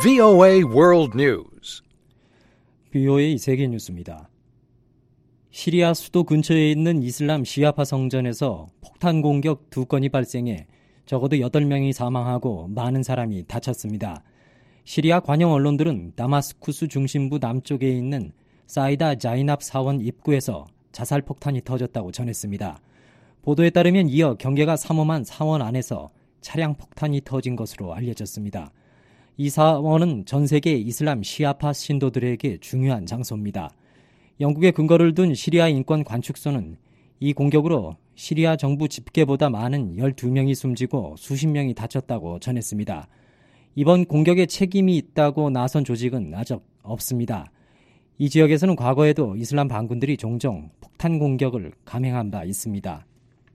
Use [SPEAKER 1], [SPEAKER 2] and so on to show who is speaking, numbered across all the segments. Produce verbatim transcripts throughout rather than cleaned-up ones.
[SPEAKER 1] 브이오에이 World News.
[SPEAKER 2] 브이오에이 세계 뉴스입니다. 시리아 수도 근처에 있는 이슬람 시아파 성전에서 폭탄 공격 두 건이 발생해 적어도 여덟 명이 사망하고 많은 사람이 다쳤습니다. 시리아 관영 언론들은 다마스쿠스 중심부 남쪽에 있는 사이다 자이납 사원 입구에서 자살 폭탄이 터졌다고 전했습니다. 보도에 따르면 이어 경계가 삼엄한 사원 안에서 차량 폭탄이 터진 것으로 알려졌습니다. 이 사원은 전 세계 이슬람 시아파 신도들에게 중요한 장소입니다. 영국에 근거를 둔 시리아 인권 관측소는 이 공격으로 시리아 정부 집계보다 많은 열두 명이 숨지고 수십 명이 다쳤다고 전했습니다. 이번 공격에 책임이 있다고 나선 조직은 아직 없습니다. 이 지역에서는 과거에도 이슬람 반군들이 종종 폭탄 공격을 감행한 바 있습니다.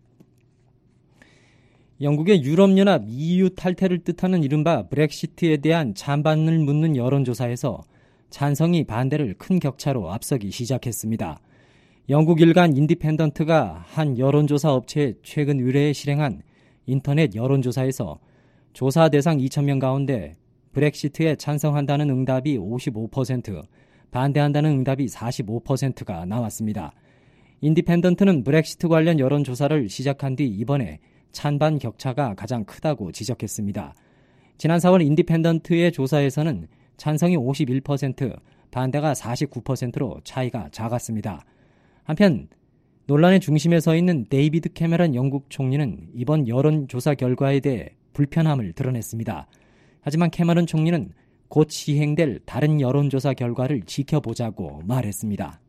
[SPEAKER 2] 영국의 유럽연합 이유 탈퇴를 뜻하는 이른바 브렉시트에 대한 찬반을 묻는 여론조사에서 찬성이 반대를 큰 격차로 앞서기 시작했습니다. 영국 일간 인디펜던트가 한 여론조사 업체에 최근 의뢰에 실행한 인터넷 여론조사에서 조사 대상 이천 명 가운데 브렉시트에 찬성한다는 응답이 오십오 퍼센트, 반대한다는 응답이 사십오 퍼센트가 나왔습니다. 인디펜던트는 브렉시트 관련 여론조사를 시작한 뒤 이번에 찬반 격차가 가장 크다고 지적했습니다. 지난 사월 인디펜던트의 조사에서는 찬성이 오십일 퍼센트, 반대가 사십구 퍼센트로 차이가 작았습니다. 한편 논란의 중심에 서 있는 데이비드 캐머런 영국 총리는 이번 여론조사 결과에 대해 불편함을 드러냈습니다. 하지만 캐머런 총리는 곧 시행될 다른 여론조사 결과를 지켜보자고 말했습니다.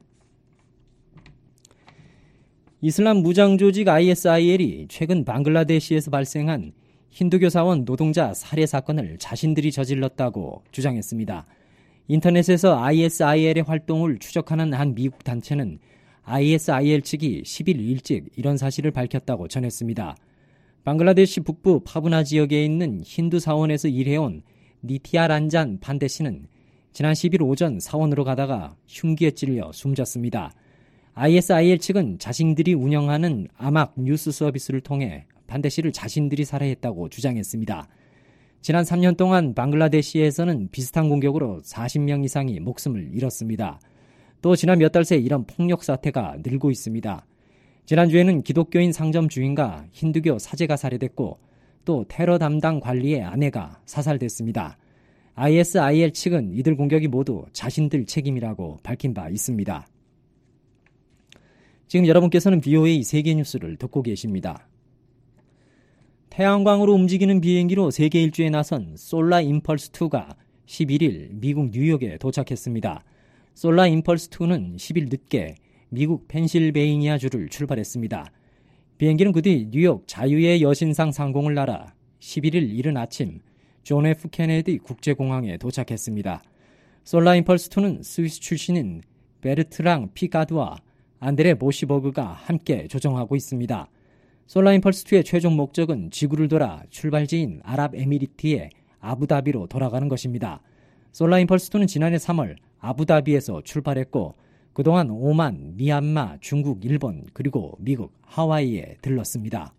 [SPEAKER 2] 이슬람 무장조직 아이에스아이엘이 최근 방글라데시에서 발생한 힌두교 사원 노동자 살해 사건을 자신들이 저질렀다고 주장했습니다. 인터넷에서 아이에스아이엘의 활동을 추적하는 한 미국 단체는 아이에스아이엘 측이 십 일 일찍 이런 사실을 밝혔다고 전했습니다. 방글라데시 북부 파브나 지역에 있는 힌두 사원에서 일해온 니티아 란잔 판데 씨는 지난 십 일 오전 사원으로 가다가 흉기에 찔려 숨졌습니다. 아이에스아이엘 측은 자신들이 운영하는 아막 뉴스 서비스를 통해 판데 씨를 자신들이 살해했다고 주장했습니다. 지난 삼 년 동안 방글라데시에서는 비슷한 공격으로 사십 명 이상이 목숨을 잃었습니다. 또 지난 몇 달 새 이런 폭력 사태가 늘고 있습니다. 지난주에는 기독교인 상점 주인과 힌두교 사제가 살해됐고 또 테러 담당 관리의 아내가 사살됐습니다. 아이에스아이엘 측은 이들 공격이 모두 자신들 책임이라고 밝힌 바 있습니다. 지금 여러분께서는 브이오에이 세계 뉴스를 듣고 계십니다. 태양광으로 움직이는 비행기로 세계 일주에 나선 솔라 임펄스 투가 십일 일 미국 뉴욕에 도착했습니다. 솔라 임펄스 투는 십 일 늦게 미국 펜실베이니아주를 출발했습니다. 비행기는 그 뒤 뉴욕 자유의 여신상 상공을 날아 십일 일 이른 아침 존 에프 케네디 국제공항에 도착했습니다. 솔라 임펄스 투는 스위스 출신인 베르트랑 피카드와 안드레 모시버그가 함께 조종하고 있습니다. 솔라 임펄스 투의 최종 목적은 지구를 돌아 출발지인 아랍에미리트의 아부다비로 돌아가는 것입니다. 솔라 임펄스 투는 지난해 삼월 아부다비에서 출발했고 그동안 오만, 미얀마, 중국, 일본, 그리고 미국, 하와이에 들렀습니다.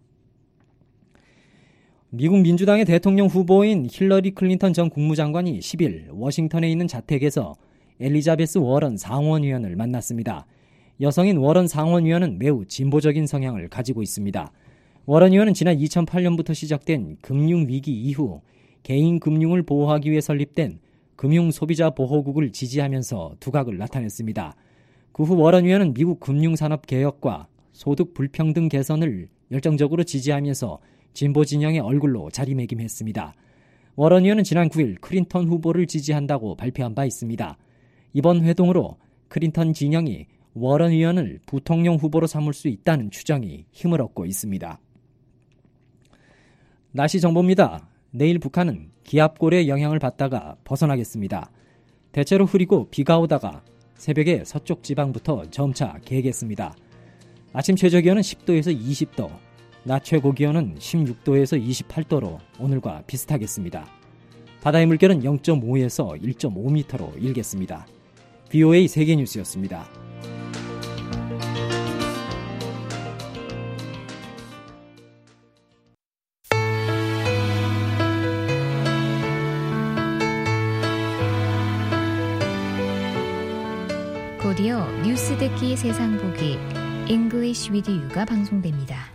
[SPEAKER 2] 미국 민주당의 대통령 후보인 힐러리 클린턴 전 국무장관이 십 일 워싱턴에 있는 자택에서 엘리자베스 워런 상원의원을 만났습니다. 여성인 워런 상원의원은 매우 진보적인 성향을 가지고 있습니다. 워런 의원은 지난 이천팔 년부터 시작된 금융위기 이후 개인 금융을 보호하기 위해 설립된 금융소비자보호국을 지지하면서 두각을 나타냈습니다. 그 후 워런 의원은 미국 금융산업 개혁과 소득 불평등 개선을 열정적으로 지지하면서 진보 진영의 얼굴로 자리매김했습니다. 워런 의원은 지난 구 일 클린턴 후보를 지지한다고 발표한 바 있습니다. 이번 회동으로 클린턴 진영이 워런 의원을 부통령 후보로 삼을 수 있다는 추정이 힘을 얻고 있습니다. 날씨 정보입니다. 내일 북한은 기압골의 영향을 받다가 벗어나겠습니다. 대체로 흐리고 비가 오다가 새벽에 서쪽 지방부터 점차 개겠습니다. 아침 최저기온은 십 도에서 이십 도, 낮 최고기온은 십육 도에서 이십팔 도로 오늘과 비슷하겠습니다. 바다의 물결은 영 점 오에서 일 점 오 미터로 일겠습니다. 브이오에이 세계뉴스였습니다.
[SPEAKER 3] 뉴스듣기 세상 보기 English with You가 방송됩니다.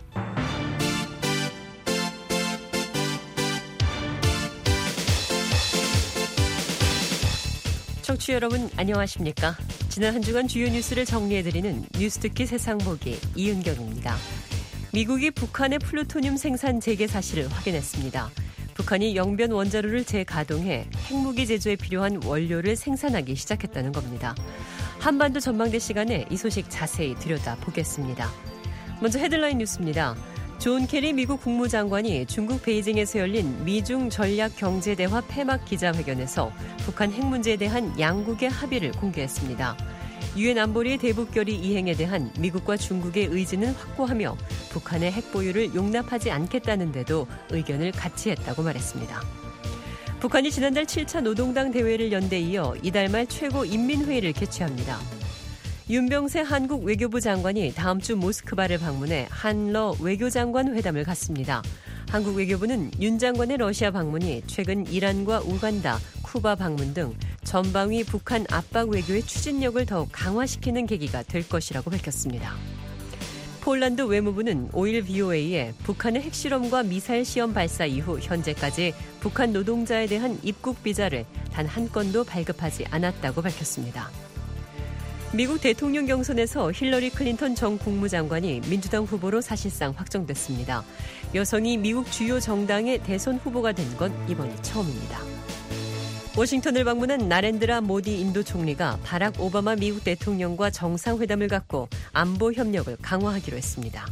[SPEAKER 4] 청취자 여러분 안녕하십니까? 지난 한 주간 주요 뉴스를 정리해드리는 뉴스듣기 세상 보기 이은경입니다. 미국이 북한의 플루토늄 생산 재개 사실을 확인했습니다. 북한이 영변 원자로를 재가동해 핵무기 제조에 필요한 원료를 생산하기 시작했다는 겁니다. 한반도 전망대 시간에 이 소식 자세히 들여다보겠습니다. 먼저 헤드라인 뉴스입니다. 존 케리 미국 국무장관이 중국 베이징에서 열린 미중 전략경제대화 폐막 기자회견에서 북한 핵 문제에 대한 양국의 합의를 공개했습니다. 유엔 안보리의 대북결의 이행에 대한 미국과 중국의 의지는 확고하며 북한의 핵 보유를 용납하지 않겠다는 데도 의견을 같이 했다고 말했습니다. 북한이 지난달 칠 차 노동당 대회를 연 데 이어 이달 말 최고인민회의를 개최합니다. 윤병세 한국 외교부 장관이 다음 주 모스크바를 방문해 한러 외교장관 회담을 갖습니다. 한국 외교부는 윤 장관의 러시아 방문이 최근 이란과 우간다, 쿠바 방문 등 전방위 북한 압박 외교의 추진력을 더욱 강화시키는 계기가 될 것이라고 밝혔습니다. 폴란드 외무부는 오일 브이오에이에 북한의 핵실험과 미사일 시험 발사 이후 현재까지 북한 노동자에 대한 입국 비자를 단 한 건도 발급하지 않았다고 밝혔습니다. 미국 대통령 경선에서 힐러리 클린턴 전 국무장관이 민주당 후보로 사실상 확정됐습니다. 여성이 미국 주요 정당의 대선 후보가 된 건 이번이 처음입니다. 워싱턴을 방문한 나렌드라 모디 인도 총리가 바락 오바마 미국 대통령과 정상회담을 갖고 안보 협력을 강화하기로 했습니다.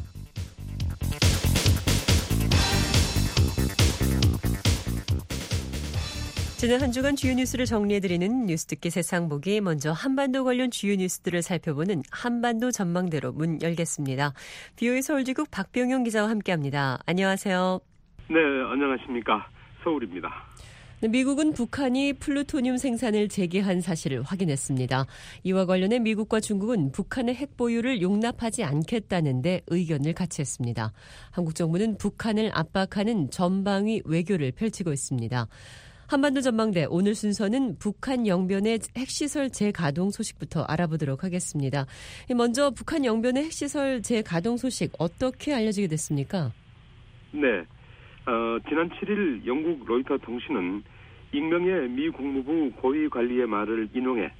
[SPEAKER 4] 지난 한 주간 주요 뉴스를 정리해드리는 뉴스듣기 세상 보기, 먼저 한반도 관련 주요 뉴스들을 살펴보는 한반도 전망대로 문 열겠습니다. 비오에이 서울지국 박병영 기자와 함께합니다. 안녕하세요.
[SPEAKER 5] 네, 안녕하십니까. 서울입니다.
[SPEAKER 4] 네, 미국은 북한이 플루토늄 생산을 재개한 사실을 확인했습니다. 이와 관련해 미국과 중국은 북한의 핵 보유를 용납하지 않겠다는 데 의견을 같이 했습니다. 한국 정부는 북한을 압박하는 전방위 외교를 펼치고 있습니다. 한반도 전망대 오늘 순서는 북한 영변의 핵시설 재가동 소식부터 알아보도록 하겠습니다. 먼저 북한 영변의 핵시설 재가동 소식 어떻게 알려지게 됐습니까?
[SPEAKER 5] 네, 어, 지난 칠 일 영국 로이터 통신은 익명의 미 국무부 고위 관리의 말을 인용해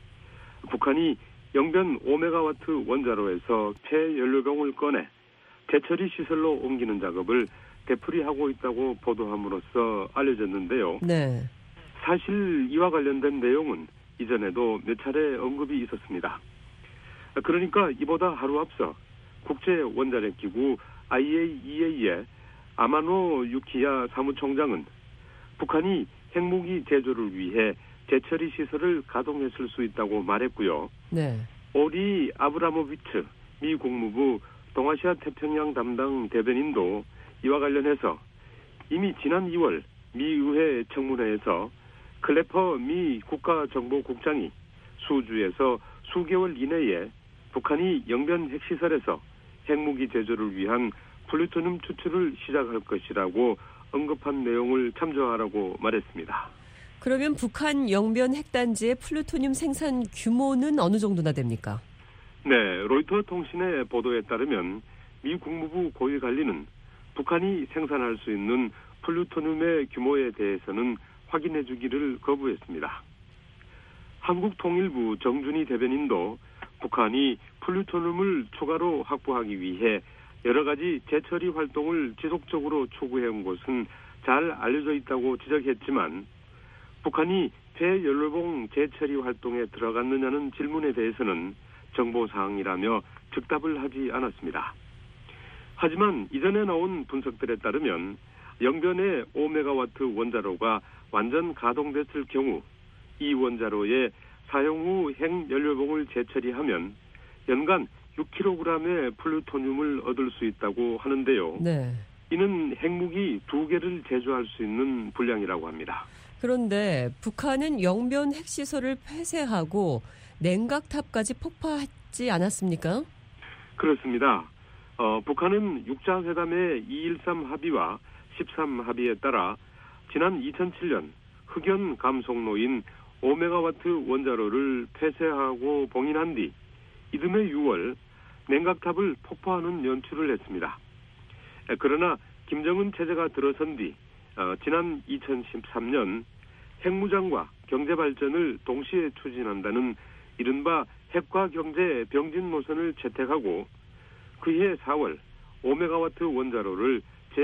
[SPEAKER 5] 북한이 영변 오 메가와트 원자로에서 폐연료병을 꺼내 재처리 시설로 옮기는 작업을 되풀이하고 있다고 보도함으로써 알려졌는데요.
[SPEAKER 4] 네.
[SPEAKER 5] 사실 이와 관련된 내용은 이전에도 몇 차례 언급이 있었습니다. 그러니까 이보다 하루 앞서 국제원자력기구 아이에이이에이의 아마노 유키야 사무총장은 북한이 핵무기 제조를 위해 재처리 시설을 가동했을 수 있다고 말했고요.
[SPEAKER 4] 네.
[SPEAKER 5] 오리 아브라모비츠 미 국무부 동아시아 태평양 담당 대변인도 이와 관련해서 이미 지난 이월 미 의회 청문회에서 클래퍼 미 국가정보국장이 수주에서 수개월 이내에 북한이 영변 핵시설에서 핵무기 제조를 위한 플루토늄 추출을 시작할 것이라고 언급한 내용을 참조하라고 말했습니다.
[SPEAKER 4] 그러면 북한 영변 핵단지의 플루토늄 생산 규모는 어느 정도나 됩니까?
[SPEAKER 5] 네, 로이터 통신의 보도에 따르면 미 국무부 고위 관리는 북한이 생산할 수 있는 플루토늄의 규모에 대해서는 확인해 주기를 거부했습니다. 한국통일부 정준희 대변인도 북한이 플루토늄을 추가로 확보하기 위해 여러 가지 재처리 활동을 지속적으로 추구해온 것은 잘 알려져 있다고 지적했지만 북한이 폐연료봉 재처리 활동에 들어갔느냐는 질문에 대해서는 정보사항이라며 즉답을 하지 않았습니다. 하지만 이전에 나온 분석들에 따르면 영변의 오 메가와트 원자로가 완전 가동됐을 경우 이 원자로에 사용 후 핵연료봉을 재처리하면 연간 육 킬로그램의 플루토늄을 얻을 수 있다고 하는데요.
[SPEAKER 4] 네.
[SPEAKER 5] 이는 핵무기 두 개를 제조할 수 있는 분량이라고 합니다.
[SPEAKER 4] 그런데 북한은 영변 핵시설을 폐쇄하고 냉각탑까지 폭파하지 않았습니까?
[SPEAKER 5] 그렇습니다. 어, 북한은 육자회담의 이백십삼 합의와 십삼 합의에 따라 지난 이천칠 년 흑연 감속로인 오 메가와트 원자로를 폐쇄하고 봉인한 뒤 이듬해 유월 냉각탑을 폭파하는 연출을 했습니다. 그러나 김정은 체제가 들어선 뒤 어, 지난 이천십삼 년 핵무장과 경제발전을 동시에 추진한다는 이른바 핵과 경제 병진 노선을 채택하고 그해 사월 오 메가와트 원자로를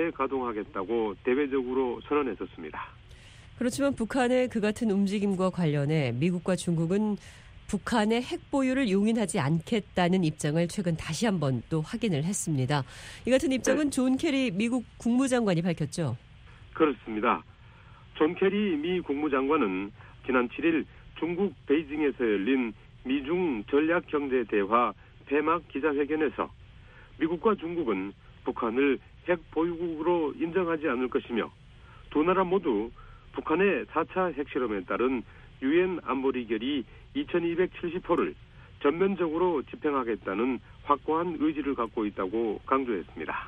[SPEAKER 5] 재가동하겠다고 대외적으로 선언했었습니다.
[SPEAKER 4] 그렇지만 북한의 그 같은 움직임과 관련해 미국과 중국은 북한의 핵 보유를 용인하지 않겠다는 입장을 최근 다시 한번 또 확인을 했습니다. 이 같은 입장은 네. 존 케리 미국 국무장관이 밝혔죠.
[SPEAKER 5] 그렇습니다. 존 케리 미 국무장관은 지난 칠 일 중국 베이징에서 열린 미중 전략경제대화 폐막 기자회견에서 미국과 중국은 북한을 핵 보유국으로 인정하지 않을 것이며 두 나라 모두 북한의 사 차 핵실험에 따른 유엔 안보리 결의 이천이백칠십 호를 전면적으로 집행하겠다는 확고한 의지를 갖고 있다고 강조했습니다.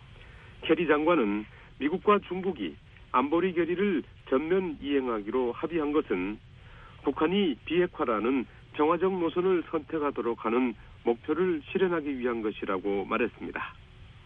[SPEAKER 5] 케리 장관은 미국과 중국이 안보리 결의를 전면 이행하기로 합의한 것은 북한이 비핵화라는 평화적 노선을 선택하도록 하는 목표를 실현하기 위한 것이라고 말했습니다.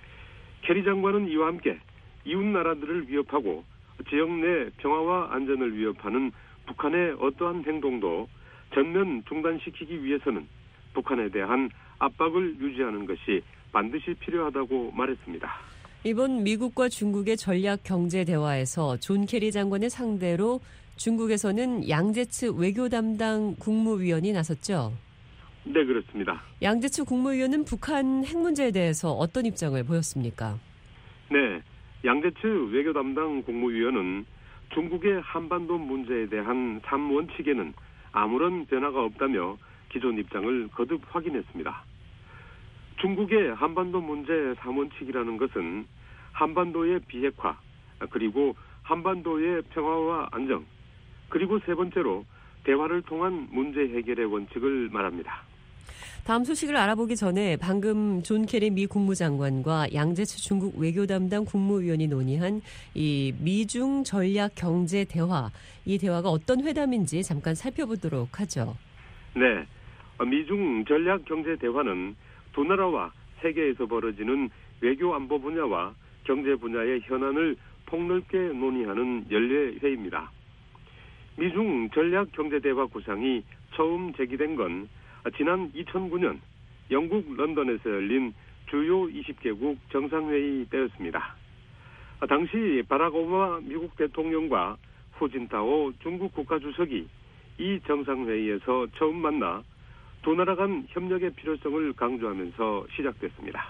[SPEAKER 5] 케리 장관은 이와 함께 이웃 나라들을 위협하고 지역 내 평화와 안전을 위협하는 북한의 어떠한 행동도 전면 중단시키기 위해서는 북한에 대한 압박을 유지하는 것이 반드시 필요하다고 말했습니다.
[SPEAKER 4] 이번 미국과 중국의 전략 경제 대화에서 존 케리 장관의 상대로 중국에서는 양재츠 외교 담당 국무위원이 나섰죠?
[SPEAKER 5] 네, 그렇습니다.
[SPEAKER 4] 양재츠 국무위원은 북한 핵 문제에 대해서 어떤 입장을 보였습니까?
[SPEAKER 5] 네, 양재츠 외교 담당 국무위원은 중국의 한반도 문제에 대한 삼 원칙에는 아무런 변화가 없다며 기존 입장을 거듭 확인했습니다. 중국의 한반도 문제 삼 원칙이라는 것은 한반도의 비핵화, 그리고 한반도의 평화와 안정, 그리고 세 번째로 대화를 통한 문제 해결의 원칙을 말합니다.
[SPEAKER 4] 다음 소식을 알아보기 전에 방금 존 케리 미 국무장관과 양재츠 중국 외교 담당 국무위원이 논의한 이 미중 전략 경제 대화, 이 대화가 어떤 회담인지 잠깐 살펴보도록 하죠.
[SPEAKER 5] 네, 미중 전략 경제 대화는 두 나라와 세계에서 벌어지는 외교 안보 분야와 경제 분야의 현안을 폭넓게 논의하는 연례 회의입니다. 미중 전략 경제 대화 구상이 처음 제기된 건 지난 이천구 년 영국 런던에서 열린 주요 이십 개국 정상회의 때였습니다. 당시 바락 오바마 미국 대통령과 후진타오 중국 국가주석이 이 정상회의에서 처음 만나 두 나라 간 협력의 필요성을 강조하면서 시작됐습니다.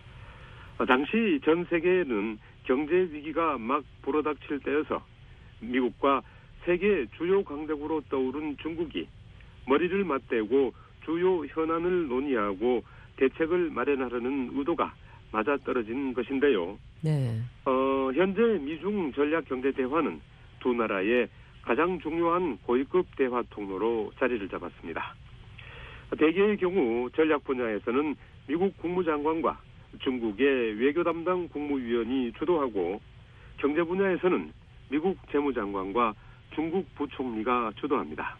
[SPEAKER 5] 당시 전 세계에는 경제 위기가 막 불어닥칠 때여서 미국과 세계 주요 강대국으로 떠오른 중국이 머리를 맞대고 주요 현안을 논의하고 대책을 마련하려는 의도가 맞아떨어진 것인데요.
[SPEAKER 4] 네.
[SPEAKER 5] 어, 현재 미중 전략 경제 대화는 두 나라의 가장 중요한 고위급 대화 통로로 자리를 잡았습니다. 대개의 경우 전략 분야에서는 미국 국무장관과 중국의 외교 담당 국무위원이 주도하고 경제 분야에서는 미국 재무장관과 중국 부총리가 주도합니다.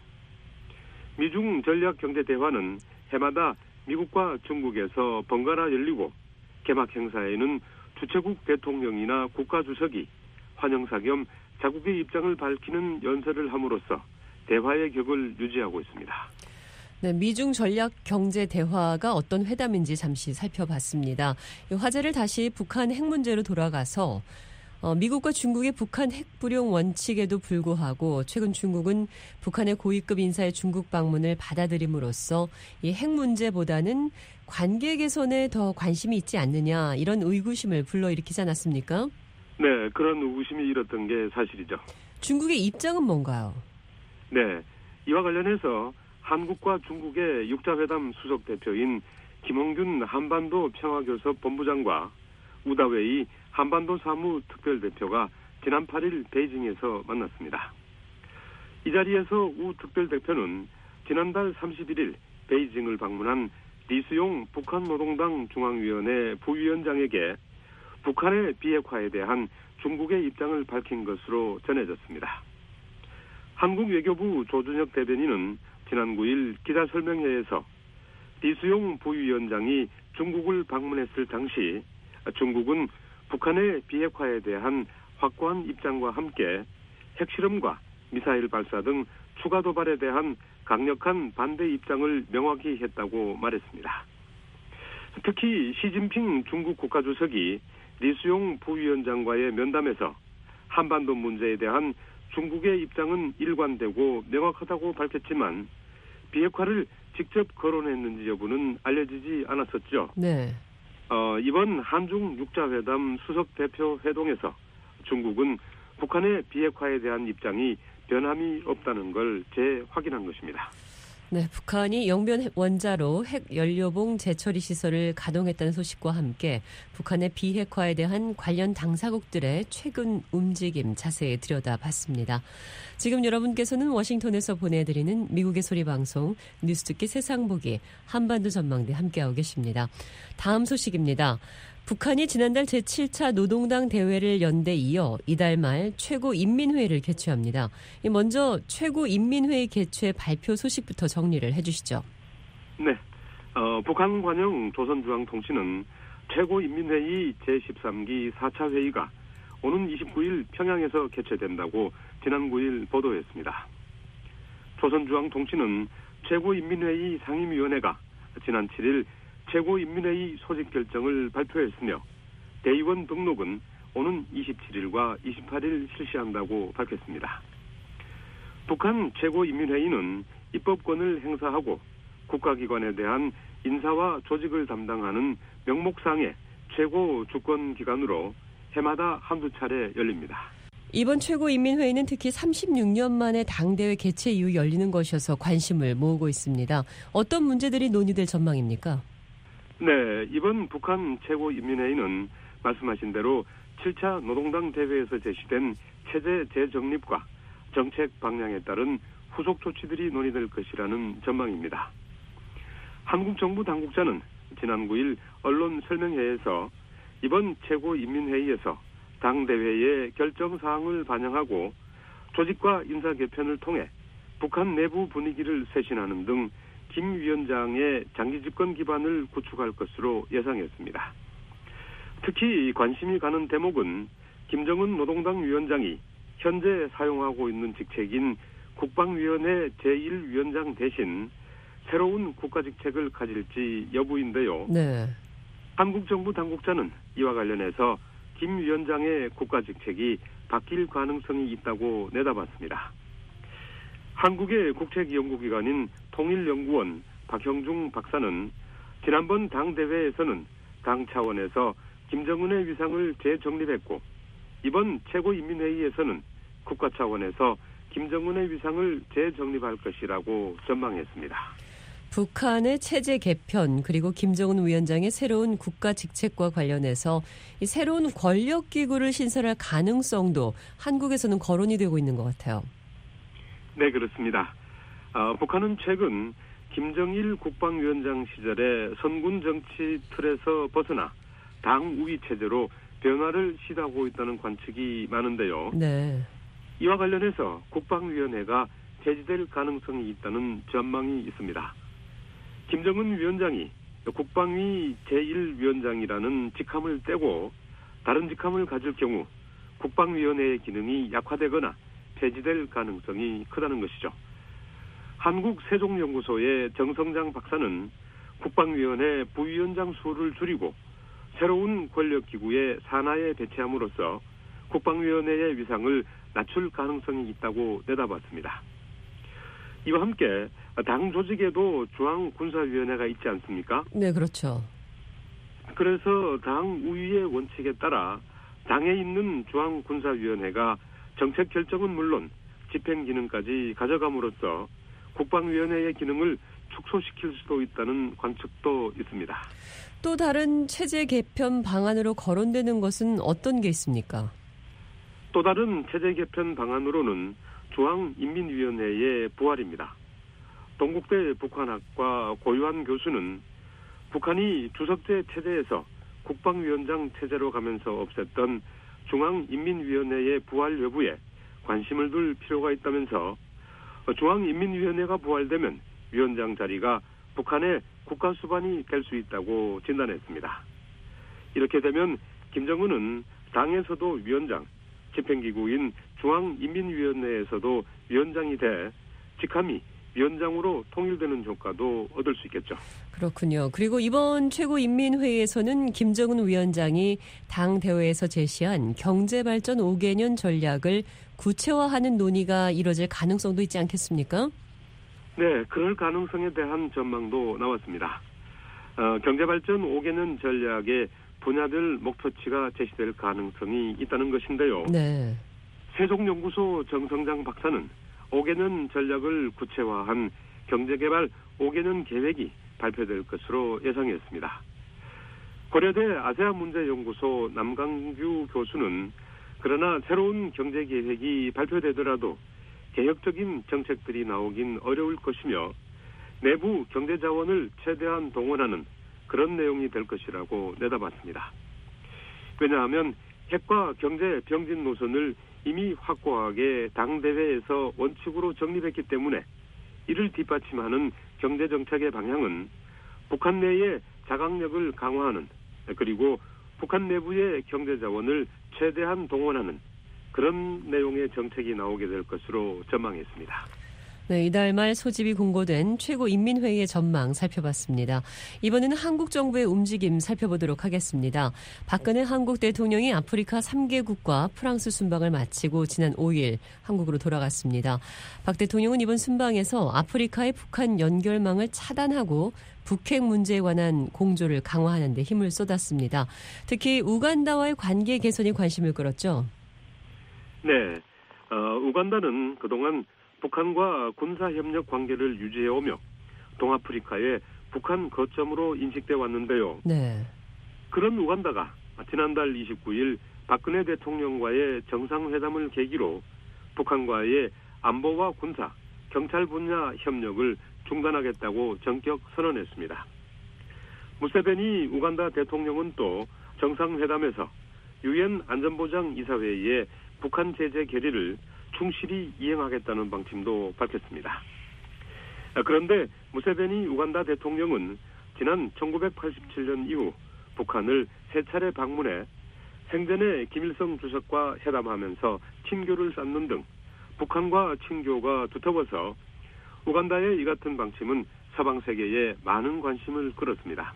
[SPEAKER 5] 미중 전략 경제 대화는 해마다 미국과 중국에서 번갈아 열리고 개막 행사에는 주최국 대통령이나 국가주석이 환영사 겸 자국의 입장을 밝히는 연설을 함으로써 대화의 격을 유지하고 있습니다.
[SPEAKER 4] 네, 미중 전략 경제 대화가 어떤 회담인지 잠시 살펴봤습니다. 이 화제를 다시 북한 핵 문제로 돌아가서 어, 미국과 중국의 북한 핵 불용 원칙에도 불구하고 최근 중국은 북한의 고위급 인사의 중국 방문을 받아들임으로써 이 핵 문제보다는 관계 개선에 더 관심이 있지 않느냐, 이런 의구심을 불러일으키지 않았습니까?
[SPEAKER 5] 네, 그런 의구심이 일었던 게 사실이죠.
[SPEAKER 4] 중국의 입장은 뭔가요?
[SPEAKER 5] 네, 이와 관련해서 한국과 중국의 육자회담 수석대표인 김홍균 한반도 평화교섭 본부장과 우다웨이 한반도 사무 특별대표가 지난 팔 일 베이징에서 만났습니다. 이 자리에서 우 특별대표는 지난달 삼십일 일 베이징을 방문한 리수용 북한 노동당 중앙위원회 부위원장에게 북한의 비핵화에 대한 중국의 입장을 밝힌 것으로 전해졌습니다. 한국 외교부 조준혁 대변인은 지난 구 일 기자설명회에서 리수용 부위원장이 중국을 방문했을 당시 중국은 북한의 비핵화에 대한 확고한 입장과 함께 핵실험과 미사일 발사 등 추가 도발에 대한 강력한 반대 입장을 명확히 했다고 말했습니다. 특히 시진핑 중국 국가주석이 리수용 부위원장과의 면담에서 한반도 문제에 대한 중국의 입장은 일관되고 명확하다고 밝혔지만 비핵화를 직접 거론했는지 여부는 알려지지 않았었죠.
[SPEAKER 4] 네.
[SPEAKER 5] 어, 이번 한중 육자회담 수석 대표 회동에서 중국은 북한의 비핵화에 대한 입장이 변함이 없다는 걸 재확인한 것입니다.
[SPEAKER 4] 네, 북한이 영변 원자로 핵 연료봉 재처리 시설을 가동했다는 소식과 함께 북한의 비핵화에 대한 관련 당사국들의 최근 움직임 자세히 들여다봤습니다. 지금 여러분께서는 워싱턴에서 보내드리는 미국의 소리 방송 뉴스 듣기 세상 보기 한반도 전망대 함께하고 계십니다. 다음 소식입니다. 북한이 지난달 제칠 차 노동당 대회를 연 데 이어 이달 말 최고인민회의를 개최합니다. 먼저 최고인민회의 개최 발표 소식부터 정리를 해주시죠.
[SPEAKER 5] 네, 어, 북한 관영 조선중앙통신은 최고인민회의 제십삼 기 사 차 회의가 오는 이십구 일 평양에서 개최된다고 지난 구 일 보도했습니다. 조선중앙통신은 최고인민회의 상임위원회가 지난 칠 일 최고인민회의 소집 결정을 발표했으며 대의원 등록은 오는 이십칠 일과 이십팔 일 실시한다고 밝혔습니다. 북한 최고인민회의는 입법권을 행사하고 국가기관에 대한 인사와 조직을 담당하는 명목상의 최고 주권기관으로 해마다 한두 차례 열립니다.
[SPEAKER 4] 이번 최고인민회의는 특히 삼십육 년 만에 당대회 개최 이후 열리는 것이어서 관심을 모으고 있습니다. 어떤 문제들이 논의될 전망입니까?
[SPEAKER 5] 네, 이번 북한 최고인민회의는 말씀하신 대로 칠 차 노동당 대회에서 제시된 체제 재정립과 정책 방향에 따른 후속 조치들이 논의될 것이라는 전망입니다. 한국 정부 당국자는 지난 구 일 언론 설명회에서 이번 최고인민회의에서 당대회의 결정사항을 반영하고 조직과 인사 개편을 통해 북한 내부 분위기를 쇄신하는 등 김 위원장의 장기 집권 기반을 구축할 것으로 예상했습니다. 특히 관심이 가는 대목은 김정은 노동당 위원장이 현재 사용하고 있는 직책인 국방위원회 제일 위원장 대신 새로운 국가직책을 가질지 여부인데요.
[SPEAKER 4] 네.
[SPEAKER 5] 한국 정부 당국자는 이와 관련해서 김 위원장의 국가직책이 바뀔 가능성이 있다고 내다봤습니다. 한국의 국책연구기관인 통일연구원 박형중 박사는 지난번 당대회에서는 당 차원에서 김정은의 위상을 재정립했고 이번 최고인민회의에서는 국가 차원에서 김정은의 위상을 재정립할 것이라고 전망했습니다.
[SPEAKER 4] 북한의 체제 개편 그리고 김정은 위원장의 새로운 국가 직책과 관련해서 이 새로운 권력기구를 신설할 가능성도 한국에서는 거론이 되고 있는 것 같아요.
[SPEAKER 5] 네, 그렇습니다. 어, 북한은 최근 김정일 국방위원장 시절의 선군 정치 틀에서 벗어나 당 우위 체제로 변화를 시도하고 있다는 관측이 많은데요.
[SPEAKER 4] 네.
[SPEAKER 5] 이와 관련해서 국방위원회가 폐지될 가능성이 있다는 전망이 있습니다. 김정은 위원장이 국방위 제일 위원장이라는 직함을 떼고 다른 직함을 가질 경우 국방위원회의 기능이 약화되거나 폐지될 가능성이 크다는 것이죠. 한국 세종연구소의 정성장 박사는 국방위원회 부위원장 수를 줄이고 새로운 권력기구의 산하에 배치함으로써 국방위원회의 위상을 낮출 가능성이 있다고 내다봤습니다. 이와 함께 당 조직에도 중앙군사위원회가 있지 않습니까?
[SPEAKER 4] 네, 그렇죠.
[SPEAKER 5] 그래서 당 우위의 원칙에 따라 당에 있는 중앙군사위원회가 정책 결정은 물론 집행 기능까지 가져감으로써 국방위원회의 기능을 축소시킬 수도 있다는 관측도 있습니다.
[SPEAKER 4] 또 다른 체제 개편 방안으로 거론되는 것은 어떤 게 있습니까?
[SPEAKER 5] 또 다른 체제 개편 방안으로는 중앙인민위원회의 부활입니다. 동국대 북한학과 고유한 교수는 북한이 주석제 체제에서 국방위원장 체제로 가면서 없앴던 중앙인민위원회의 부활 여부에 관심을 둘 필요가 있다면서 중앙인민위원회가 부활되면 위원장 자리가 북한의 국가 수반이 될 수 있다고 진단했습니다. 이렇게 되면 김정은은 당에서도 위원장, 집행기구인 중앙인민위원회에서도 위원장이 돼 직함이 위원장으로 통일되는 효과도 얻을 수 있겠죠.
[SPEAKER 4] 그렇군요. 그리고 이번 최고인민회의에서는 김정은 위원장이 당 대회에서 제시한 경제발전 오 개년 전략을 구체화하는 논의가 이뤄질 가능성도 있지 않겠습니까?
[SPEAKER 5] 네, 그럴 가능성에 대한 전망도 나왔습니다. 어, 경제발전 오 개년 전략의 분야별 목표치가 제시될 가능성이 있다는 것인데요.
[SPEAKER 4] 네.
[SPEAKER 5] 세종연구소 정성장 박사는 오 개년 전략을 구체화한 경제개발 오 개년 계획이 발표될 것으로 예상했습니다. 고려대 아세아문제연구소 남강규 교수는 그러나 새로운 경제계획이 발표되더라도 개혁적인 정책들이 나오긴 어려울 것이며 내부 경제자원을 최대한 동원하는 그런 내용이 될 것이라고 내다봤습니다. 왜냐하면 핵과 경제 병진 노선을 이미 확고하게 당대회에서 원칙으로 정립했기 때문에 이를 뒷받침하는 경제정책의 방향은 북한 내의 자각력을 강화하는 그리고 북한 내부의 경제자원을 최대한 동원하는 그런 내용의 정책이 나오게 될 것으로 전망했습니다.
[SPEAKER 4] 네, 이달 말 소집이 공고된 최고인민회의의 전망 살펴봤습니다. 이번에는 한국 정부의 움직임 살펴보도록 하겠습니다. 박근혜 한국 대통령이 아프리카 삼 개국과 프랑스 순방을 마치고 지난 오 일 한국으로 돌아갔습니다. 박 대통령은 이번 순방에서 아프리카의 북한 연결망을 차단하고 북핵 문제에 관한 공조를 강화하는 데 힘을 쏟았습니다. 특히 우간다와의 관계 개선에 관심을 끌었죠.
[SPEAKER 5] 네, 어, 우간다는 그동안 북한과 군사협력 관계를 유지해오며 동아프리카의 북한 거점으로 인식돼 왔는데요.
[SPEAKER 4] 네.
[SPEAKER 5] 그런 우간다가 지난달 이십구 일 박근혜 대통령과의 정상회담을 계기로 북한과의 안보와 군사, 경찰 분야 협력을 중단하겠다고 전격 선언했습니다. 무세베니 우간다 대통령은 또 정상회담에서 유엔 안전보장이사회의 북한 제재 결의를 충실히 이행하겠다는 방침도 밝혔습니다. 그런데 무세베니 우간다 대통령은 지난 천구백팔십칠 년 이후 북한을 세 차례 방문해 생전에 김일성 주석과 회담하면서 친교를 쌓는 등 북한과 친교가 두터워서 우간다의 이 같은 방침은 서방 세계에 많은 관심을 끌었습니다.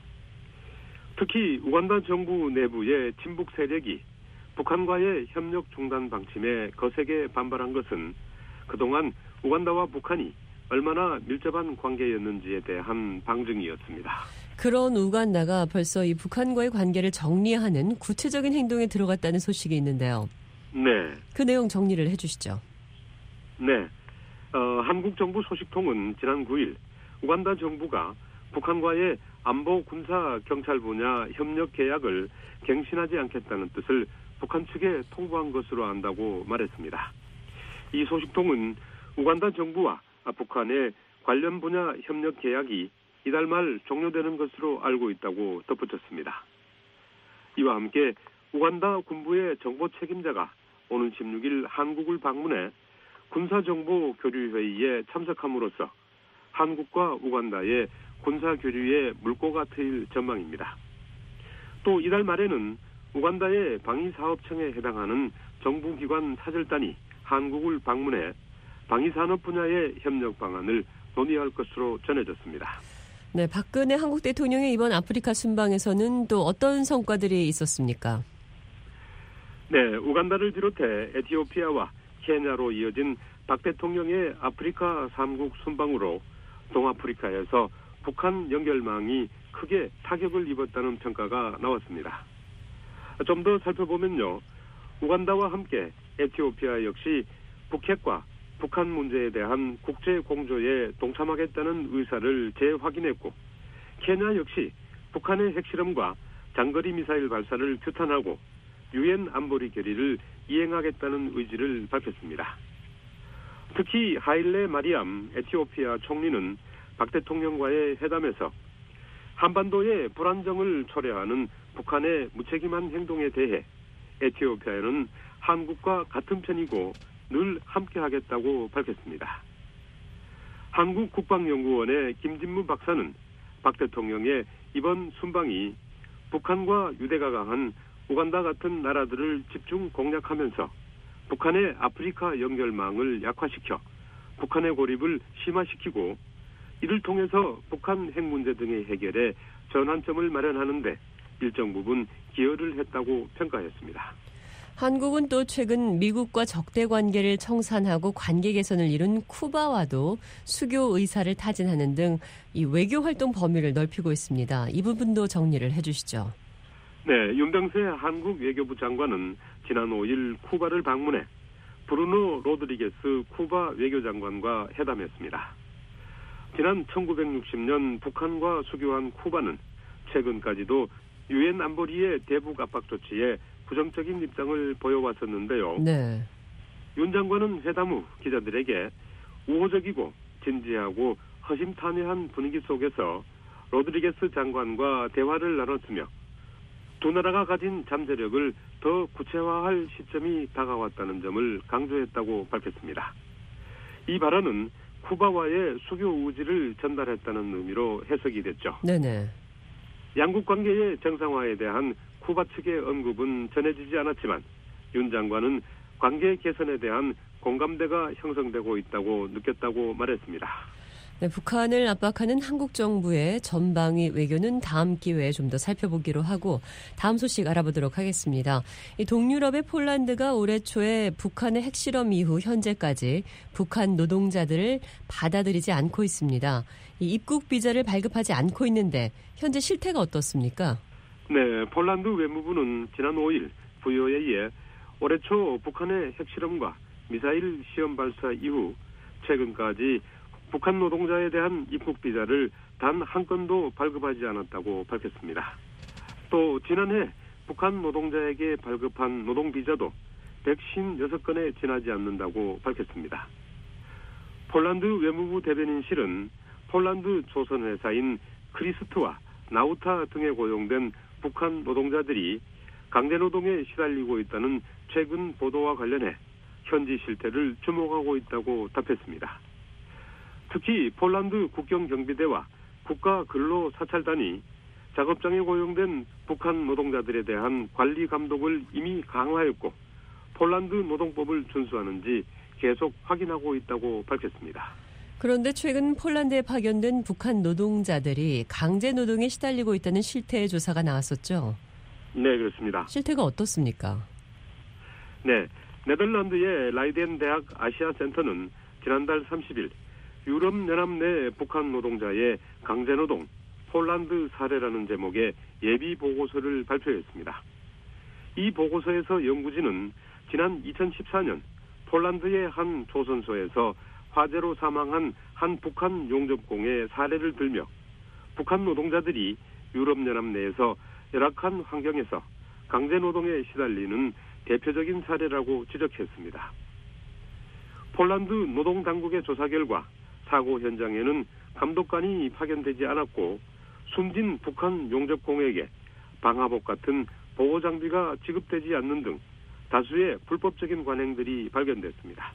[SPEAKER 5] 특히 우간다 정부 내부의 친북 세력이 북한과의 협력 중단 방침에 거세게 반발한 것은 그동안 우간다와 북한이 얼마나 밀접한 관계였는지에 대한 방증이었습니다.
[SPEAKER 4] 그런 우간다가 벌써 이 북한과의 관계를 정리하는 구체적인 행동에 들어갔다는 소식이 있는데요.
[SPEAKER 5] 네.
[SPEAKER 4] 그 내용 정리를 해주시죠.
[SPEAKER 5] 네. 어, 한국 정부 소식통은 지난 구 일 우간다 정부가 북한과의 안보, 군사, 경찰 분야 협력 계약을 갱신하지 않겠다는 뜻을 북한 측에 통보한 것으로 안다고 말했습니다. 이 소식통은 우간다 정부와 북한의 관련 분야 협력 계약이 이달 말 종료되는 것으로 알고 있다고 덧붙였습니다. 이와 함께 우간다 군부의 정보 책임자가 오는 십육 일 한국을 방문해 군사정보 교류회의에 참석함으로써 한국과 우간다의 군사교류에 물꼬가 트일 전망입니다. 또 이달 말에는 우간다의 방위사업청에 해당하는 정부기관 사절단이 한국을 방문해 방위산업 분야의 협력 방안을 논의할 것으로 전해졌습니다.
[SPEAKER 4] 네, 박근혜 한국 대통령의 이번 아프리카 순방에서는 또 어떤 성과들이 있었습니까?
[SPEAKER 5] 네, 우간다를 비롯해 에티오피아와 케냐로 이어진 박 대통령의 아프리카 삼 국 순방으로 동아프리카에서 북한 연결망이 크게 타격을 입었다는 평가가 나왔습니다. 좀 더 살펴보면요. 우간다와 함께 에티오피아 역시 북핵과 북한 문제에 대한 국제 공조에 동참하겠다는 의사를 재확인했고 케냐 역시 북한의 핵실험과 장거리 미사일 발사를 규탄하고 유엔 안보리 결의를 이행하겠다는 의지를 밝혔습니다. 특히 하일레 마리암 에티오피아 총리는 박 대통령과의 회담에서 한반도의 불안정을 초래하는 북한의 무책임한 행동에 대해 에티오피아는 한국과 같은 편이고 늘 함께하겠다고 밝혔습니다. 한국국방연구원의 김진무 박사는 박 대통령의 이번 순방이 북한과 유대가 강한 우간다 같은 나라들을 집중 공략하면서 북한의 아프리카 연결망을 약화시켜 북한의 고립을 심화시키고 이를 통해서 북한 핵 문제 등의 해결에 전환점을 마련하는 데 일정 부분 기여를 했다고 평가했습니다.
[SPEAKER 4] 한국은 또 최근 미국과 적대 관계를 청산하고 관계 개선을 이룬 쿠바와도 수교 의사를 타진하는 등 이 외교 활동 범위를 넓히고 있습니다. 이 부분도 정리를 해주시죠.
[SPEAKER 5] 네, 윤병세 한국 외교부 장관은 지난 오일 쿠바를 방문해 브루노 로드리게스 쿠바 외교장관과 회담했습니다. 지난 천구백육십 년 북한과 수교한 쿠바는 최근까지도 유엔 안보리의 대북 압박 조치에 부정적인 입장을 보여왔었는데요.
[SPEAKER 4] 네.
[SPEAKER 5] 윤 장관은 회담 후 기자들에게 우호적이고 진지하고 허심탄회한 분위기 속에서 로드리게스 장관과 대화를 나눴으며 두 나라가 가진 잠재력을 더 구체화할 시점이 다가왔다는 점을 강조했다고 밝혔습니다. 이 발언은 쿠바와의 수교 의지를 전달했다는 의미로 해석이 됐죠.
[SPEAKER 4] 네네.
[SPEAKER 5] 양국 관계의 정상화에 대한 쿠바 측의 언급은 전해지지 않았지만 윤 장관은 관계 개선에 대한 공감대가 형성되고 있다고 느꼈다고 말했습니다.
[SPEAKER 4] 네, 북한을 압박하는 한국 정부의 전방위 외교는 다음 기회에 좀 더 살펴보기로 하고 다음 소식 알아보도록 하겠습니다. 이 동유럽의 폴란드가 올해 초에 북한의 핵실험 이후 현재까지 북한 노동자들을 받아들이지 않고 있습니다. 이 입국 비자를 발급하지 않고 있는데 현재 실태가 어떻습니까?
[SPEAKER 5] 네, 폴란드 외무부는 지난 오일 부여에 의해 올해 초 북한의 핵실험과 미사일 시험 발사 이후 최근까지 북한 노동자에 대한 입국 비자를 단 한 건도 발급하지 않았다고 밝혔습니다. 또 지난해 북한 노동자에게 발급한 노동 비자도 백오십육 건에 지나지 않는다고 밝혔습니다. 폴란드 외무부 대변인실은 폴란드 조선회사인 크리스트와 나우타 등에 고용된 북한 노동자들이 강제노동에 시달리고 있다는 최근 보도와 관련해 현지 실태를 주목하고 있다고 답했습니다. 특히 폴란드 국경경비대와 국가근로사찰단이 작업장에 고용된 북한 노동자들에 대한 관리 감독을 이미 강화했고 폴란드 노동법을 준수하는지 계속 확인하고 있다고 밝혔습니다.
[SPEAKER 4] 그런데 최근 폴란드에 파견된 북한 노동자들이 강제노동에 시달리고 있다는 실태의 조사가 나왔었죠?
[SPEAKER 5] 네, 그렇습니다.
[SPEAKER 4] 실태가 어떻습니까?
[SPEAKER 5] 네, 네덜란드의 라이덴 대학 아시아센터는 지난달 삼십일 유럽연합 내 북한 노동자의 강제노동, 폴란드 사례라는 제목의 예비 보고서를 발표했습니다. 이 보고서에서 연구진은 지난 이천십사 년 폴란드의 한 조선소에서 화재로 사망한 한 북한 용접공의 사례를 들며 북한 노동자들이 유럽연합 내에서 열악한 환경에서 강제노동에 시달리는 대표적인 사례라고 지적했습니다. 폴란드 노동당국의 조사 결과 사고 현장에는 감독관이 파견되지 않았고 숨진 북한 용접공에게 방화복 같은 보호장비가 지급되지 않는 등 다수의 불법적인 관행들이 발견됐습니다.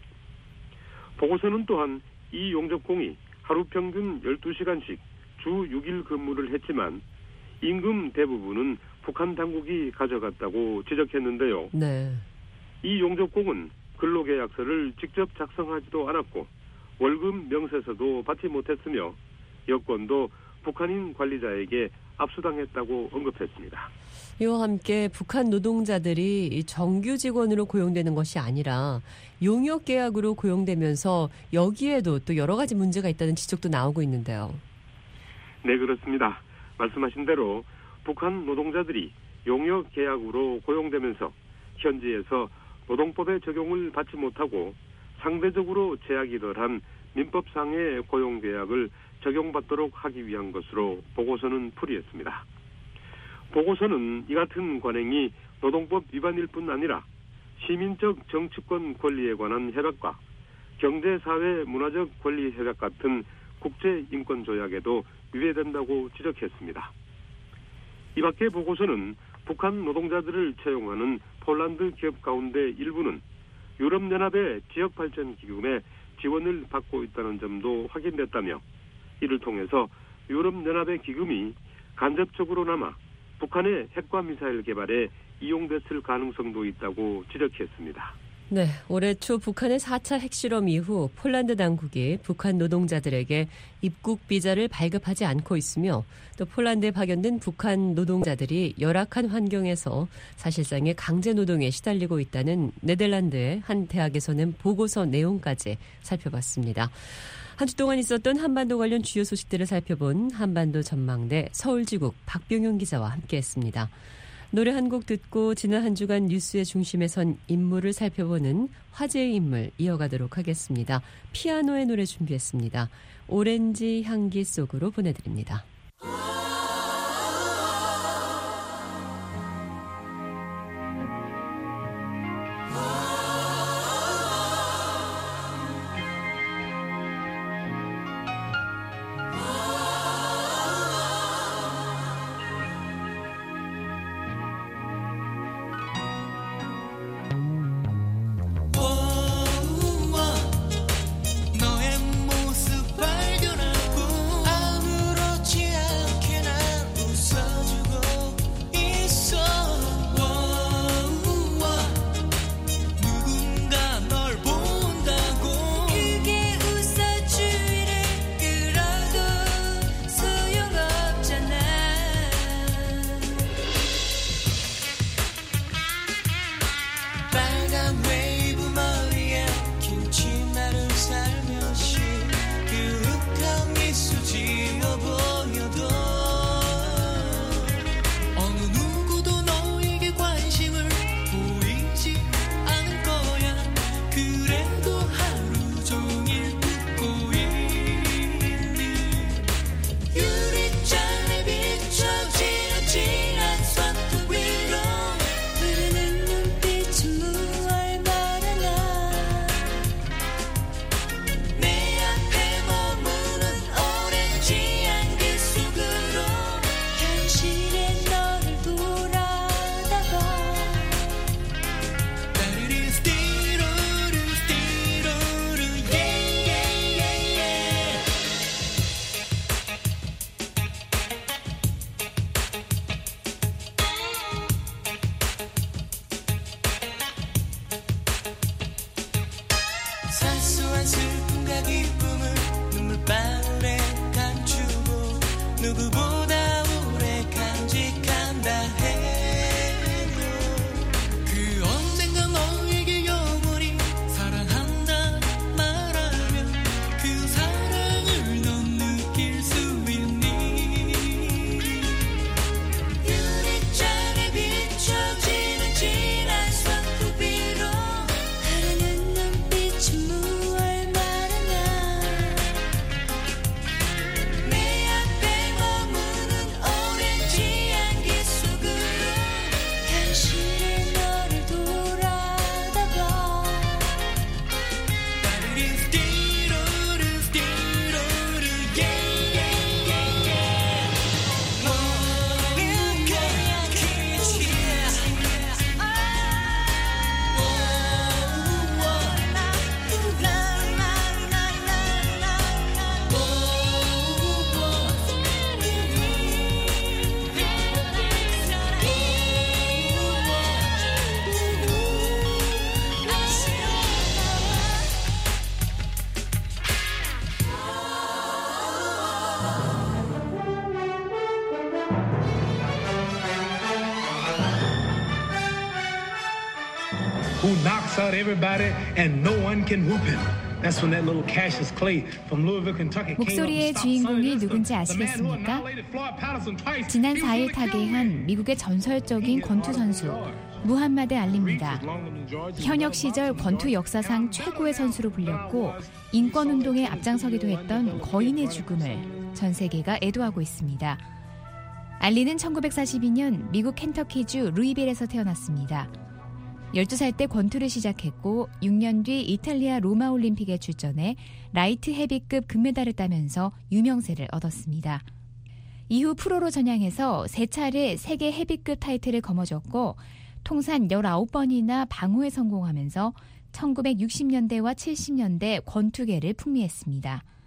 [SPEAKER 5] 보고서는 또한 이 용접공이 하루 평균 열두 시간씩 주 육 일 근무를 했지만 임금 대부분은 북한 당국이 가져갔다고 지적했는데요.
[SPEAKER 4] 네.
[SPEAKER 5] 이 용접공은 근로계약서를 직접 작성하지도 않았고 월급 명세서도 받지 못했으며 여권도 북한인 관리자에게 압수당했다고 언급했습니다.
[SPEAKER 4] 이와 함께 북한 노동자들이 정규 직원으로 고용되는 것이 아니라 용역 계약으로 고용되면서 여기에도 또 여러 가지 문제가 있다는 지적도 나오고 있는데요.
[SPEAKER 5] 네, 그렇습니다. 말씀하신 대로 북한 노동자들이 용역 계약으로 고용되면서 현지에서 노동법의 적용을 받지 못하고 상대적으로 제약이 덜한 민법상의 고용계약을 적용받도록 하기 위한 것으로 보고서는 풀이했습니다. 보고서는 이 같은 관행이 노동법 위반일 뿐 아니라 시민적 정치권 권리에 관한 협약과 경제사회 문화적 권리 협약 같은 국제인권조약에도 위배된다고 지적했습니다. 이 밖에 보고서는 북한 노동자들을 채용하는 폴란드 기업 가운데 일부는 유럽연합의 지역발전기금에 지원을 받고 있다는 점도 확인됐다며 이를 통해서 유럽연합의 기금이 간접적으로나마 북한의 핵과 미사일 개발에 이용됐을 가능성도 있다고 지적했습니다.
[SPEAKER 4] 네, 올해 초 북한의 사 차 핵실험 이후 폴란드 당국이 북한 노동자들에게 입국 비자를 발급하지 않고 있으며 또 폴란드에 파견된 북한 노동자들이 열악한 환경에서 사실상의 강제 노동에 시달리고 있다는 네덜란드의 한 대학에서 낸 보고서 내용까지 살펴봤습니다. 한 주 동안 있었던 한반도 관련 주요 소식들을 살펴본 한반도 전망대 서울지국 박병용 기자와 함께했습니다. 노래 한 곡 듣고 지난 한 주간 뉴스의 중심에 선 인물을 살펴보는 화제의 인물 이어가도록 하겠습니다. 피아노의 노래 준비했습니다. 오렌지 향기 속으로 보내드립니다.
[SPEAKER 6] 누구보다 오래 간직한다 해도 그 언젠가 너에게 영원히 사랑한다 말하면 그 사랑을 넌 느낄 수 있니. 유리잔에 비춰지는 진한 손톱 위로 흐르는 눈빛은 무얼 말하나. 내 앞에 머무는 오렌지 향기 속으로 현실의 너를 돌아다봐. 따르르 스티로르 스티로르 yeah yeah yeah yeah. 모르게 기치야.
[SPEAKER 7] Who knocks out everybody and no one can whoop him. That's when that little Cassius Clay from Louisville, Kentucky came up
[SPEAKER 3] 목소리의
[SPEAKER 7] and stopped
[SPEAKER 3] 주인공이
[SPEAKER 7] Sonny
[SPEAKER 3] 누군지
[SPEAKER 7] Liston, the man who
[SPEAKER 3] 아시겠습니까?
[SPEAKER 7] annihilated Floyd Patterson twice.
[SPEAKER 3] 지난
[SPEAKER 7] He was
[SPEAKER 3] 사 일
[SPEAKER 7] licked
[SPEAKER 3] 타계한 미국의 전설적인 권투 선수 무함마드 알리입니다. 현역 시절 권투 역사상 최고의 선수로 불렸고 인권운동에 앞장서기도 했던 거인의 죽음을 전 세계가 애도하고 있습니다. 알리는 천구백사십이 년 미국 켄터키주 루이빌에서 태어났습니다. 열두 살 때 권투를 시작했고 육 년 뒤 이탈리아 로마 올림픽에 출전해 라이트 헤비급 금메달을 따면서 유명세를 얻었습니다. 이후 프로로 전향해서 세 차례 세계 헤비급 타이틀을 거머쥐었고 통산 열아홉 번이나 방어에 성공하면서 천구백육십 년대와 칠십 년대 권투계를 풍미했습니다.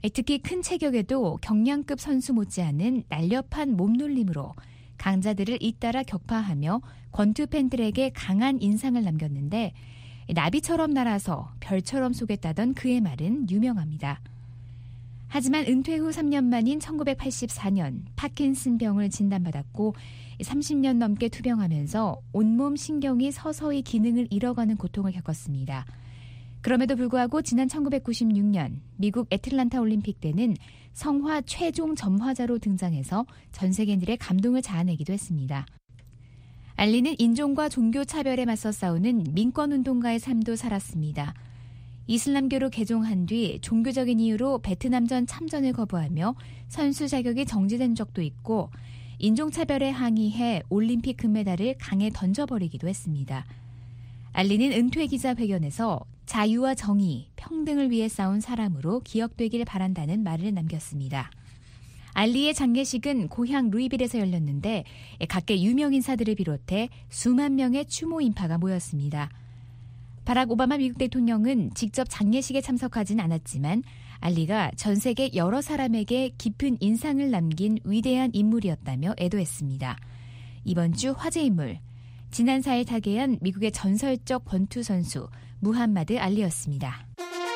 [SPEAKER 3] 특히 큰 체격에도 경량급 선수 못지않은 날렵한 몸놀림으로 강자들을 잇따라 격파하며 권투 팬들에게 강한 인상을 남겼는데 나비처럼 날아서 별처럼 쏘겠다던 그의 말은 유명합니다. 하지만 은퇴 후 삼 년 만인 천구백팔십사 년 파킨슨병을 진단받았고 삼십 년 넘게 투병하면서 온몸 신경이 서서히 기능을 잃어가는 고통을 겪었습니다. 그럼에도 불구하고 지난 천구백구십육 년 미국 애틀란타 올림픽 때는 성화 최종 점화자로 등장해서 전 세계인들의 감동을 자아내기도 했습니다. 알리는 인종과 종교 차별에 맞서 싸우는 민권운동가의 삶도 살았습니다. 이슬람교로 개종한 뒤 종교적인 이유로 베트남전 참전을 거부하며 선수 자격이 정지된 적도 있고 인종차별에 항의해 올림픽 금메달을 강에 던져버리기도 했습니다. 알리는 은퇴 기자회견에서 자유와 정의, 평등을 위해 싸운 사람으로 기억되길 바란다는 말을 남겼습니다. 알리의 장례식은 고향 루이빌에서 열렸는데 각계 유명 인사들을 비롯해 수만 명의 추모 인파가 모였습니다. 바락 오바마 미국 대통령은 직접 장례식에 참석하진 않았지만 알리가 전 세계 여러 사람에게 깊은 인상을 남긴 위대한 인물이었다며 애도했습니다. 이번 주 화제 인물, 지난 사 일 타계한 미국의 전설적 권투 선수 무함마드 알리였습니다.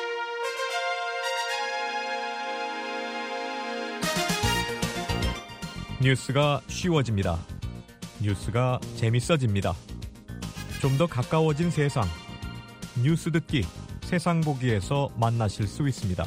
[SPEAKER 8] 뉴스가 쉬워집니다. 뉴스가 재밌어집니다. 좀 더 가까워진 세상. 뉴스 듣기, 세상 보기에서 만나실 수 있습니다.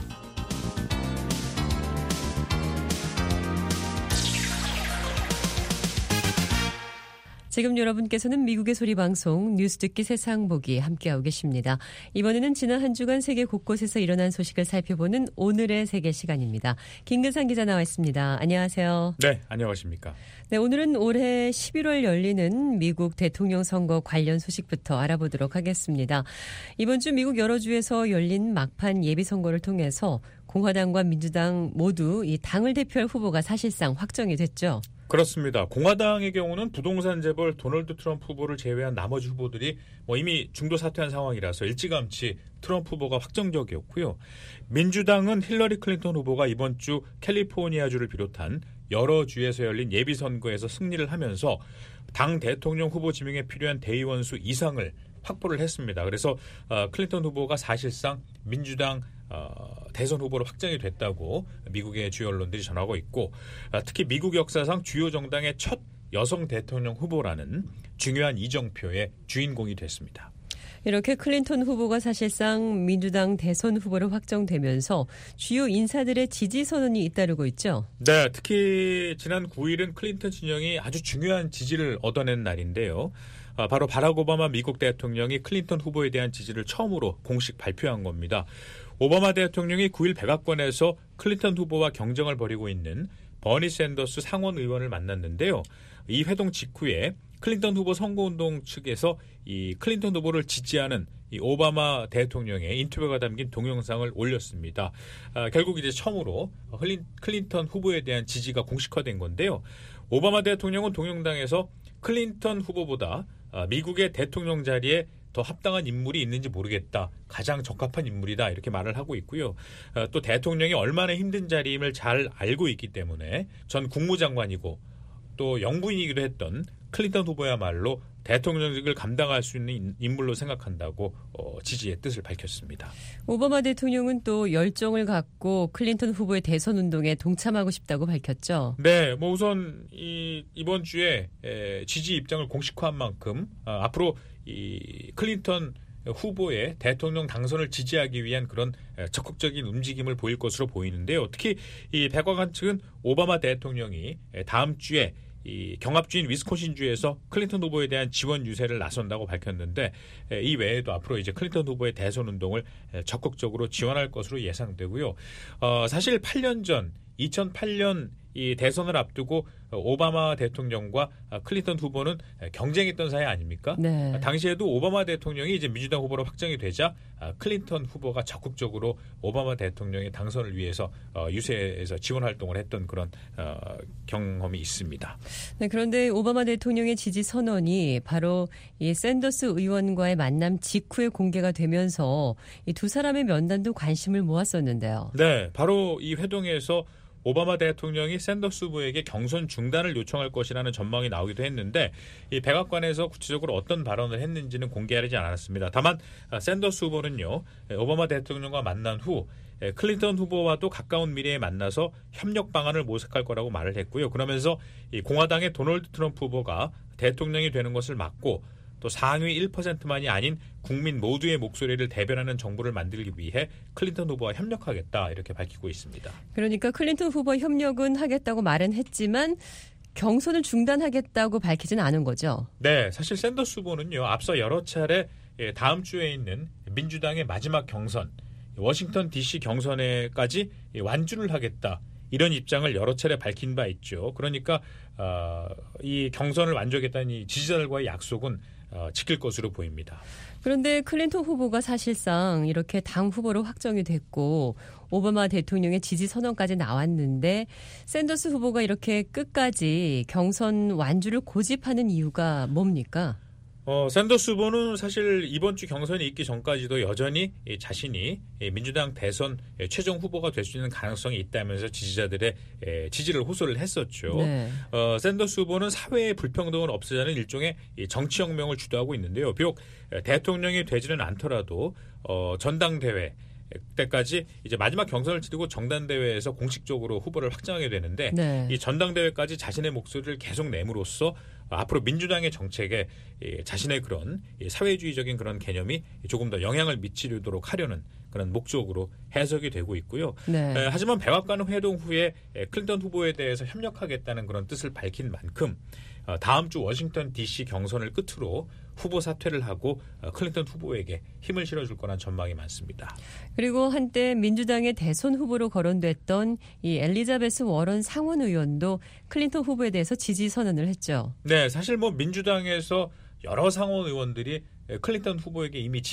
[SPEAKER 4] 지금 여러분께서는 미국의 소리방송 뉴스 듣기 세상 보기 함께하고 계십니다. 이번에는 지난 한 주간 세계 곳곳에서 일어난 소식을 살펴보는 오늘의 세계 시간입니다. 김근상 기자 나와 있습니다. 안녕하세요.
[SPEAKER 9] 네, 안녕하십니까.
[SPEAKER 4] 네, 오늘은 올해 십일월 열리는 미국 대통령 선거 관련 소식부터 알아보도록 하겠습니다. 이번 주 미국 여러 주에서 열린 막판 예비선거를 통해서 공화당과 민주당 모두 이 당을 대표할 후보가 사실상 확정이 됐죠.
[SPEAKER 9] 그렇습니다. 공화당의 경우는 부동산 재벌 도널드 트럼프 후보를 제외한 나머지 후보들이 뭐 이미 중도 사퇴한 상황이라서 일찌감치 트럼프 후보가 확정적이었고요. 민주당은 힐러리 클린턴 후보가 이번 주 캘리포니아주를 비롯한 여러 주에서 열린 예비선거에서 승리를 하면서 당 대통령 후보 지명에 필요한 대의원 수 이상을 확보를 했습니다. 그래서 어, 클린턴 후보가 사실상 민주당 어, 대선 후보로 확정이 됐다고 미국의 주요 언론들이 전하고 있고 어, 특히 미국 역사상 주요 정당의 첫 여성 대통령 후보라는 중요한 이정표의 주인공이 됐습니다.
[SPEAKER 4] 이렇게 클린턴 후보가 사실상 민주당 대선 후보로 확정되면서 주요 인사들의 지지 선언이 잇따르고 있죠.
[SPEAKER 9] 네, 특히 지난 구 일은 클린턴 진영이 아주 중요한 지지를 얻어낸 날인데요. 아, 바로 바락 오바마 미국 대통령이 클린턴 후보에 대한 지지를 처음으로 공식 발표한 겁니다. 오바마 대통령이 구 일 백악관에서 클린턴 후보와 경쟁을 벌이고 있는 버니 샌더스 상원 의원을 만났는데요. 이 회동 직후에 클린턴 후보 선거운동 측에서 이 클린턴 후보를 지지하는 이 오바마 대통령의 인터뷰가 담긴 동영상을 올렸습니다. 아, 결국 이제 처음으로 클린턴 후보에 대한 지지가 공식화된 건데요. 오바마 대통령은 동영상에서 클린턴 후보보다 미국의 대통령 자리에 더 합당한 인물이 있는지 모르겠다. 가장 적합한 인물이다. 이렇게 말을 하고 있고요. 또 대통령이 얼마나 힘든 자리임을 잘 알고 있기 때문에 전 국무장관이고 또 영부인이기도 했던 클린턴 후보야말로 대통령직을 감당할 수 있는 인물로 생각한다고 어, 지지의 뜻을 밝혔습니다.
[SPEAKER 4] 오바마 대통령은 또 열정을 갖고 클린턴 후보의 대선 운동에 동참하고 싶다고 밝혔죠.
[SPEAKER 9] 네, 뭐 우선 이, 이번 주에 에, 지지 입장을 공식화한 만큼 아, 앞으로 이 클린턴 후보의 대통령 당선을 지지하기 위한 그런 적극적인 움직임을 보일 것으로 보이는데요. 특히 이 백악관 측은 오바마 대통령이 다음 주에 이 경합주인 위스콘신주에서 클린턴 후보에 대한 지원 유세를 나선다고 밝혔는데 이 외에도 앞으로 이제 클린턴 후보의 대선 운동을 적극적으로 지원할 것으로 예상되고요. 어, 사실 팔 년 전 이천팔 년 이 대선을 앞두고 오바마 대통령과 클린턴 후보는 경쟁했던 사이 아닙니까?
[SPEAKER 4] 네.
[SPEAKER 9] 당시에도 오바마 대통령이 이제 민주당 후보로 확정이 되자 클린턴 후보가 적극적으로 오바마 대통령의 당선을 위해서 유세에서 지원 활동을 했던 그런 경험이 있습니다.
[SPEAKER 4] 네, 그런데 오바마 대통령의 지지 선언이 바로 이 샌더스 의원과의 만남 직후에 공개가 되면서 이 두 사람의 면담도 관심을 모았었는데요.
[SPEAKER 9] 네, 바로 이 회동에서 오바마 대통령이 샌더스 후보에게 경선 중단을 요청할 것이라는 전망이 나오기도 했는데 이 백악관에서 구체적으로 어떤 발언을 했는지는 공개하지 않았습니다. 다만 샌더스 후보는요, 오바마 대통령과 만난 후 클린턴 후보와도 가까운 미래에 만나서 협력 방안을 모색할 거라고 말을 했고요. 그러면서 이 공화당의 도널드 트럼프 후보가 대통령이 되는 것을 막고 또 상위 일 퍼센트만이 아닌 국민 모두의 목소리를 대변하는 정부를 만들기 위해 클린턴 후보와 협력하겠다 이렇게 밝히고 있습니다.
[SPEAKER 4] 그러니까 클린턴 후보 협력은 하겠다고 말은 했지만 경선을 중단하겠다고 밝히지는 않은 거죠.
[SPEAKER 9] 네, 사실 샌더스 후보는요, 앞서 여러 차례 다음 주에 있는 민주당의 마지막 경선, 워싱턴 디씨 경선에까지 완주를 하겠다. 이런 입장을 여러 차례 밝힌 바 있죠. 그러니까 어, 이 경선을 완주하겠다는 이 지지자들과의 약속은 어, 지킬 것으로 보입니다.
[SPEAKER 4] 그런데 클린턴 후보가 사실상 이렇게 당 후보로 확정이 됐고 오바마 대통령의 지지 선언까지 나왔는데 샌더스 후보가 이렇게 끝까지 경선 완주를 고집하는 이유가 뭡니까?
[SPEAKER 9] 어, 샌더스 후보는 사실 이번 주 경선이 있기 전까지도 여전히 자신이 민주당 대선 최종 후보가 될 수 있는 가능성이 있다면서 지지자들의 지지를 호소를 했었죠.
[SPEAKER 4] 네.
[SPEAKER 9] 어, 샌더스 후보는 사회의 불평등을 없애자는 일종의 정치혁명을 주도하고 있는데요. 비록 대통령이 되지는 않더라도 어, 전당대회 때까지 이제 마지막 경선을 치르고 정당대회에서 공식적으로 후보를 확정하게 되는데
[SPEAKER 4] 네.
[SPEAKER 9] 이 전당대회까지 자신의 목소리를 계속 내므로써 앞으로 민주당의 정책에 자신의 그런 사회주의적인 그런 개념이 조금 더 영향을 미치도록 하려는 그런 목적으로 해석이 되고 있고요.
[SPEAKER 4] 네.
[SPEAKER 9] 에, 하지만 백악관 회동 후에 클린턴 후보에 대해서 협력하겠다는 그런 뜻을 밝힌 만큼 어, 다음 주 워싱턴 디씨 경선을 끝으로 후보 사퇴를 하고 어, 클린턴 후보에게 힘을 실어줄 거란 전망이 많습니다.
[SPEAKER 4] 그리고 한때 민주당의 대선 후보로 거론됐던 이 엘리자베스 워런 상원 의원도 클린턴 후보에 대해서 지지 선언을 했죠.
[SPEAKER 9] 네, 사실 뭐 민주당에서 여러 상원 의원들이 클린턴 후보에게 이미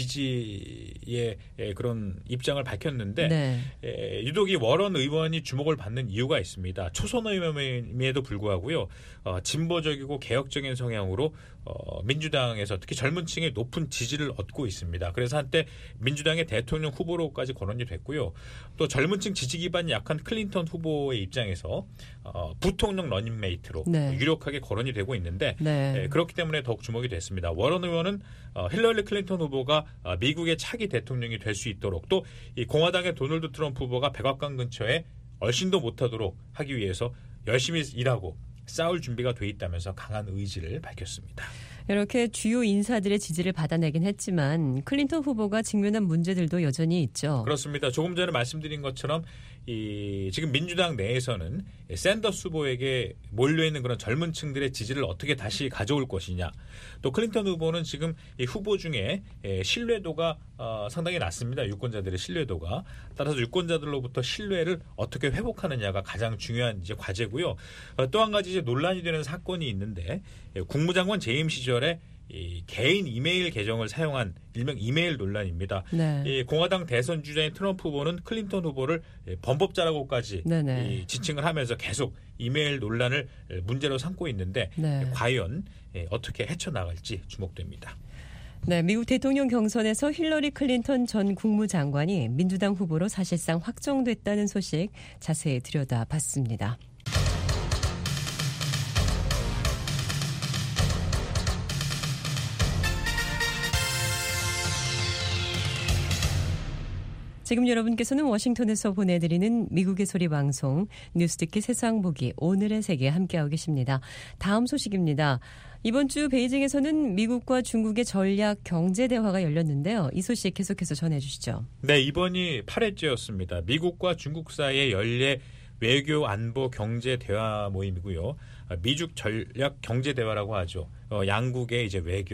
[SPEAKER 9] 지지의 그런 입장을 밝혔는데
[SPEAKER 4] 네.
[SPEAKER 9] 유독 이 워런 의원이 주목을 받는 이유가 있습니다. 초선 의원임에도 불구하고요. 어, 진보적이고 개혁적인 성향으로 어, 민주당에서 특히 젊은 층의 높은 지지를 얻고 있습니다. 그래서 한때 민주당의 대통령 후보로까지 거론이 됐고요. 또 젊은 층 지지 기반이 약한 클린턴 후보의 입장에서 어, 부통령 러닝메이트로
[SPEAKER 4] 네.
[SPEAKER 9] 유력하게 거론이 되고 있는데
[SPEAKER 4] 네.
[SPEAKER 9] 예, 그렇기 때문에 더욱 주목이 됐습니다. 워런 의원은 어, 힐러리 클린턴 후보가 어, 미국의 차기 대통령이 될 수 있도록 또 이 공화당의 도널드 트럼프 후보가 백악관 근처에 얼씬도 못하도록 하기 위해서 열심히 일하고 싸울 준비가 돼 있다면서 강한 의지를 밝혔습니다.
[SPEAKER 4] 이렇게 주요 인사들의 지지를 받아내긴 했지만 클린턴 후보가 직면한 문제들도 여전히 있죠.
[SPEAKER 9] 그렇습니다. 조금 전에 말씀드린 것처럼 이 지금 민주당 내에서는 샌더스 후보에게 몰려있는 그런 젊은 층들의 지지를 어떻게 다시 가져올 것이냐. 또 클린턴 후보는 지금 이 후보 중에 신뢰도가 어, 상당히 낮습니다. 유권자들의 신뢰도가. 따라서 유권자들로부터 신뢰를 어떻게 회복하느냐가 가장 중요한 이제 과제고요. 어, 또 한 가지 이제 논란이 되는 사건이 있는데 국무장관 재임 시절에 이 개인 이메일 계정을 사용한 일명 이메일 논란입니다.
[SPEAKER 4] 네.
[SPEAKER 9] 이 공화당 대선 주자인 트럼프 후보는 클린턴 후보를 범법자라고까지 이 지칭을 하면서 계속 이메일 논란을 문제로 삼고 있는데
[SPEAKER 4] 네.
[SPEAKER 9] 과연 어떻게 헤쳐나갈지 주목됩니다.
[SPEAKER 4] 네, 미국 대통령 경선에서 힐러리 클린턴 전 국무장관이 민주당 후보로 사실상 확정됐다는 소식 자세히 들여다봤습니다. 지금 여러분께서는 워싱턴에서 보내드리는 미국의 소리 방송 뉴스 듣기 세상 보기 오늘의 세계 함께하고 계십니다. 다음 소식입니다. 이번 주 베이징에서는 미국과 중국의 전략 경제 대화가 열렸는데요. 이 소식 계속해서 전해주시죠.
[SPEAKER 9] 네, 이번이 팔 회째였습니다. 미국과 중국 사이의 연례 외교, 안보, 경제 대화 모임이고요. 미중 전략 경제 대화라고 하죠. 어, 양국의 이제 외교,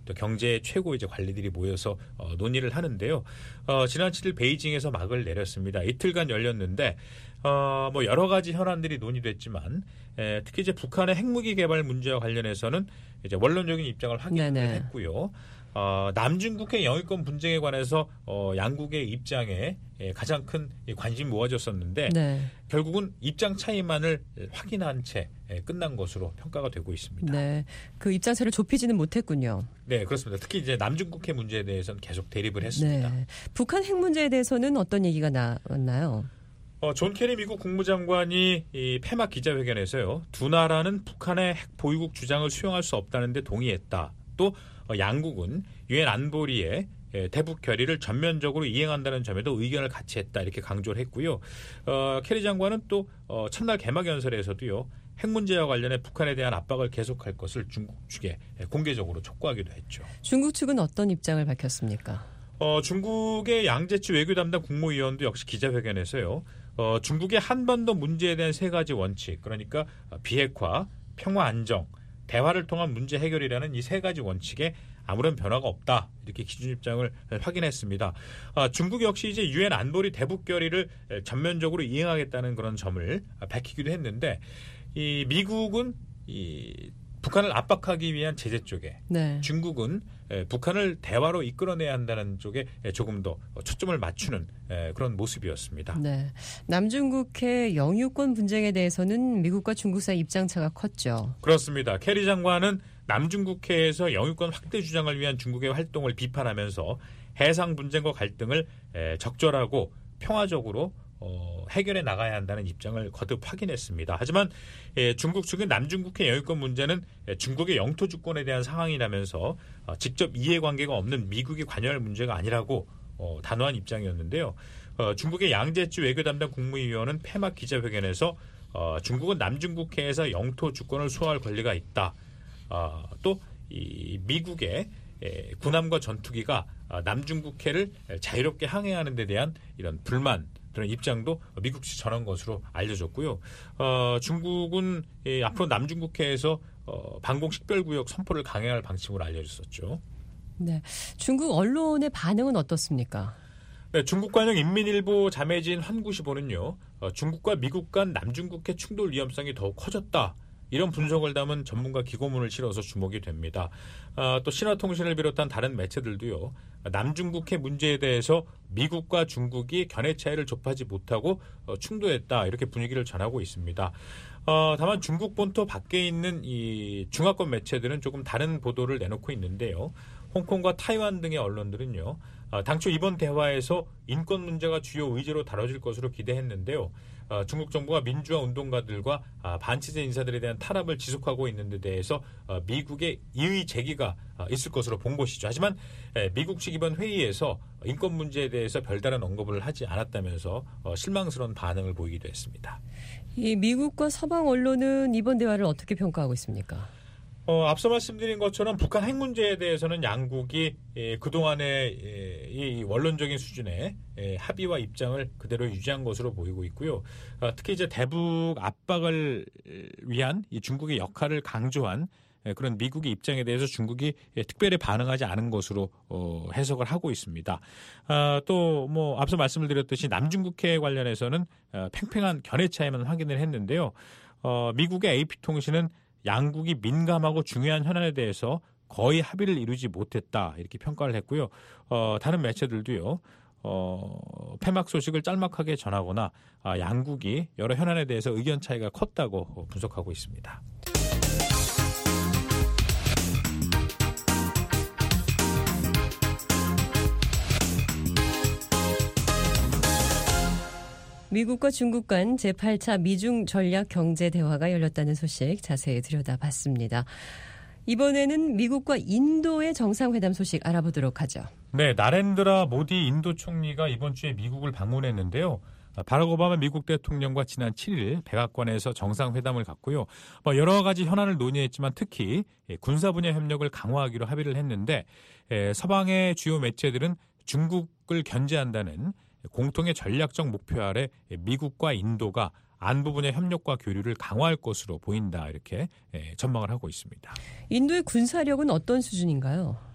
[SPEAKER 9] 또 경제 최고 이제 관리들이 모여서 어, 논의를 하는데요. 어, 지난 칠 일 베이징에서 막을 내렸습니다. 이틀간 열렸는데 어, 뭐 여러 가지 현안들이 논의됐지만 에, 특히 이제 북한의 핵무기 개발 문제와 관련해서는 이제 원론적인 입장을 확인했고요. 어, 남중국해 영유권 분쟁에 관해서 어, 양국의 입장에 예, 가장 큰 관심이 모아졌었는데
[SPEAKER 4] 네.
[SPEAKER 9] 결국은 입장 차이만을 확인한 채 예, 끝난 것으로 평가가 되고 있습니다.
[SPEAKER 4] 네, 그 입장 차를 좁히지는 못했군요.
[SPEAKER 9] 네, 그렇습니다. 특히 이제 남중국해 문제에 대해서는 계속 대립을 했습니다.
[SPEAKER 4] 네. 북한 핵 문제에 대해서는 어떤 얘기가 나왔나요?
[SPEAKER 9] 어, 존 케리 미국 국무장관이 이 폐막 기자회견에서요. 두 나라는 북한의 핵 보유국 주장을 수용할 수 없다는 데 동의했다. 또 어, 양국은 유엔 안보리의 예, 대북 결의를 전면적으로 이행한다는 점에도 의견을 같이 했다. 이렇게 강조를 했고요. 어, 케리 장관은 또 어, 첫날 개막연설에서도요. 핵 문제와 관련해 북한에 대한 압박을 계속할 것을 중국 측에 공개적으로 촉구하기도 했죠.
[SPEAKER 4] 중국 측은 어떤 입장을 밝혔습니까?
[SPEAKER 9] 어, 중국의 양재치 외교 담당 국무위원도 역시 기자회견에서요. 어, 중국의 한반도 문제에 대한 세 가지 원칙, 그러니까 비핵화, 평화 안정, 대화를 통한 문제 해결이라는 이 세 가지 원칙에 아무런 변화가 없다. 이렇게 기준 입장을 확인했습니다. 아, 중국 역시 이제 유엔 안보리 대북 결의를 전면적으로 이행하겠다는 그런 점을 밝히기도 했는데, 이 미국은 이 북한을 압박하기 위한 제재 쪽에,
[SPEAKER 4] 네.
[SPEAKER 9] 중국은 북한을 대화로 이끌어내야 한다는 쪽에 조금 더 초점을 맞추는 그런 모습이었습니다.
[SPEAKER 4] 네. 남중국해 영유권 분쟁에 대해서는 미국과 중국 사이 입장차가 컸죠.
[SPEAKER 9] 그렇습니다. 케리 장관은 남중국해에서 영유권 확대 주장을 위한 중국의 활동을 비판하면서 해상 분쟁과 갈등을 적절하고 평화적으로 어, 해결해 나가야 한다는 입장을 거듭 확인했습니다. 하지만 예, 중국 측은 남중국해 영유권 문제는 예, 중국의 영토 주권에 대한 상황이라면서 어, 직접 이해관계가 없는 미국이 관여할 문제가 아니라고 어, 단호한 입장이었는데요. 어, 중국의 양재치 외교 담당 국무위원은 폐막 기자회견에서 어, 중국은 남중국해에서 영토 주권을 수호할 권리가 있다. 어, 또 이 미국의 예, 군함과 전투기가 어, 남중국해를 자유롭게 항해하는 데 대한 이런 불만, 그런 입장도 미국 측 전한 것으로 알려졌고요. 어, 중국은 예, 앞으로 남중국해에서 어, 방공 식별구역 선포를 강행할 방침으로 알려졌었죠.
[SPEAKER 4] 네, 중국 언론의 반응은 어떻습니까?
[SPEAKER 9] 네, 중국 관영 인민일보 자매지인 환구시보는요. 어, 중국과 미국 간 남중국해 충돌 위험성이 더욱 커졌다. 이런 분석을 담은 전문가 기고문을 실어서 주목이 됩니다. 아, 또 신화통신을 비롯한 다른 매체들도요. 남중국해 문제에 대해서 미국과 중국이 견해 차이를 좁히지 못하고 어, 충돌했다. 이렇게 분위기를 전하고 있습니다. 어, 다만 중국 본토 밖에 있는 이 중화권 매체들은 조금 다른 보도를 내놓고 있는데요. 홍콩과 타이완 등의 언론들은요. 어, 당초 이번 대화에서 인권 문제가 주요 의제로 다뤄질 것으로 기대했는데요. 어, 중국 정부가 민주화 운동가들과 아, 반체제 인사들에 대한 탄압을 지속하고 있는 데 대해서 어, 미국의 이의 제기가 어, 있을 것으로 본 것이죠. 하지만 에, 미국 측 이번 회의에서 인권 문제에 대해서 별다른 언급을 하지 않았다면서 어, 실망스러운 반응을 보이기도 했습니다.
[SPEAKER 4] 이 미국과 서방 언론은 이번 대화를 어떻게 평가하고 있습니까?
[SPEAKER 9] 어, 앞서 말씀드린 것처럼 북한 핵 문제에 대해서는 양국이 예, 그동안의 예, 이 원론적인 수준의 예, 합의와 입장을 그대로 유지한 것으로 보이고 있고요. 어, 특히 이제 대북 압박을 위한 이 중국의 역할을 강조한 예, 그런 미국의 입장에 대해서 중국이 예, 특별히 반응하지 않은 것으로 어, 해석을 하고 있습니다. 아, 또 뭐 앞서 말씀을 드렸듯이 남중국해 관련해서는 어, 팽팽한 견해 차이만 확인을 했는데요. 어, 미국의 에이피통신은 양국이 민감하고 중요한 현안에 대해서 거의 합의를 이루지 못했다 이렇게 평가를 했고요. 어, 다른 매체들도요. 어, 폐막 소식을 짤막하게 전하거나 아, 양국이 여러 현안에 대해서 의견 차이가 컸다고 분석하고 있습니다.
[SPEAKER 4] 미국과 중국 간 제팔 차 미중 전략 경제 대화가 열렸다는 소식 자세히 들여다봤습니다. 이번에는 미국과 인도의 정상회담 소식 알아보도록 하죠.
[SPEAKER 9] 네, 나렌드라 모디 인도 총리가 이번 주에 미국을 방문했는데요. 바락 오바마 미국 대통령과 지난 칠 일 백악관에서 정상회담을 갖고요. 여러 가지 현안을 논의했지만 특히 군사 분야 협력을 강화하기로 합의를 했는데 서방의 주요 매체들은 중국을 견제한다는 공통의 전략적 목표 아래 미국과 인도가 안보 분야 협력과 교류를 강화할 것으로 보인다 이렇게 전망을 하고 있습니다.
[SPEAKER 4] 인도의 군사력은 어떤 수준인가요?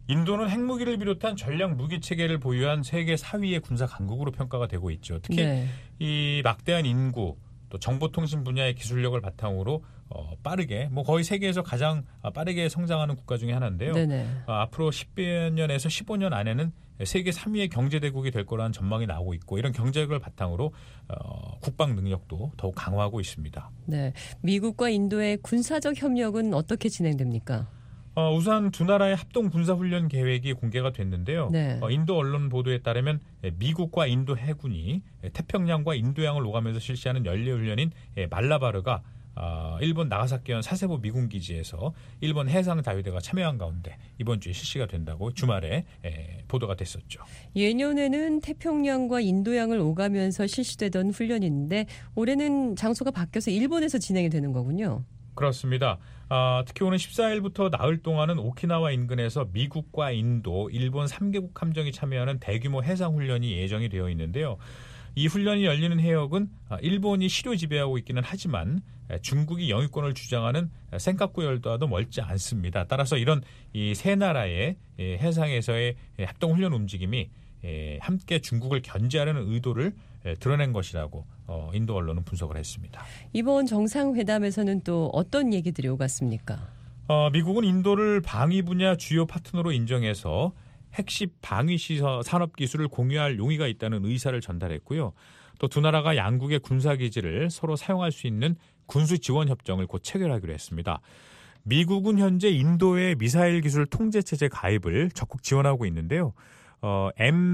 [SPEAKER 9] 인도는 핵무기를 비롯한 전략 무기 체계를 보유한 세계 사 위의 군사 강국으로 평가가 되고 있죠. 특히
[SPEAKER 4] 네.
[SPEAKER 9] 이 막대한 인구 또 정보통신 분야의 기술력을 바탕으로 어, 빠르게 뭐 거의 세계에서 가장 빠르게 성장하는 국가 중에 하나인데요. 어, 앞으로 십 년에서 십오 년 안에는 세계 삼 위의 경제대국이 될 거라는 전망이 나오고 있고 이런 경제력을 바탕으로 어, 국방 능력도 더욱 강화하고 있습니다.
[SPEAKER 4] 네, 미국과 인도의 군사적 협력은 어떻게 진행됩니까?
[SPEAKER 9] 어, 우선 두 나라의 합동 군사훈련 계획이 공개가 됐는데요.
[SPEAKER 4] 네.
[SPEAKER 9] 어, 인도 언론 보도에 따르면 미국과 인도 해군이 태평양과 인도양을 오가면서 실시하는 연례훈련인 말라바르가 어, 일본 나가사키현 사세보 미군 기지에서 일본 해상 자위대가 참여한 가운데 이번 주에 실시가 된다고 주말에 에, 보도가 됐었죠.
[SPEAKER 4] 예년에는 태평양과 인도양을 오가면서 실시되던 훈련인데 올해는 장소가 바뀌어서 일본에서 진행이 되는 거군요.
[SPEAKER 9] 그렇습니다. 아, 특히 오는 십사 일부터 나흘 동안은 오키나와 인근에서 미국과 인도, 일본 삼 개국 함정이 참여하는 대규모 해상훈련이 예정이 되어 있는데요. 이 훈련이 열리는 해역은 일본이 실효 지배하고 있기는 하지만 중국이 영유권을 주장하는 센카쿠 열도와도 멀지 않습니다. 따라서 이런 이 세 나라의 해상에서의 합동훈련 움직임이 함께 중국을 견제하려는 의도를 드러낸 것이라고 인도 언론은 분석을 했습니다.
[SPEAKER 4] 이번 정상회담에서는 또 어떤 얘기들이 오갔습니까?
[SPEAKER 9] 어, 미국은 인도를 방위 분야 주요 파트너로 인정해서 핵심 방위 시설 산업 기술을 공유할 용의가 있다는 의사를 전달했고요. 또 두 나라가 양국의 군사 기지를 서로 사용할 수 있는 군수 지원 협정을 곧 체결하기로 했습니다. 미국은 현재 인도의 미사일 기술 통제 체제 가입을 적극 지원하고 있는데요. 어,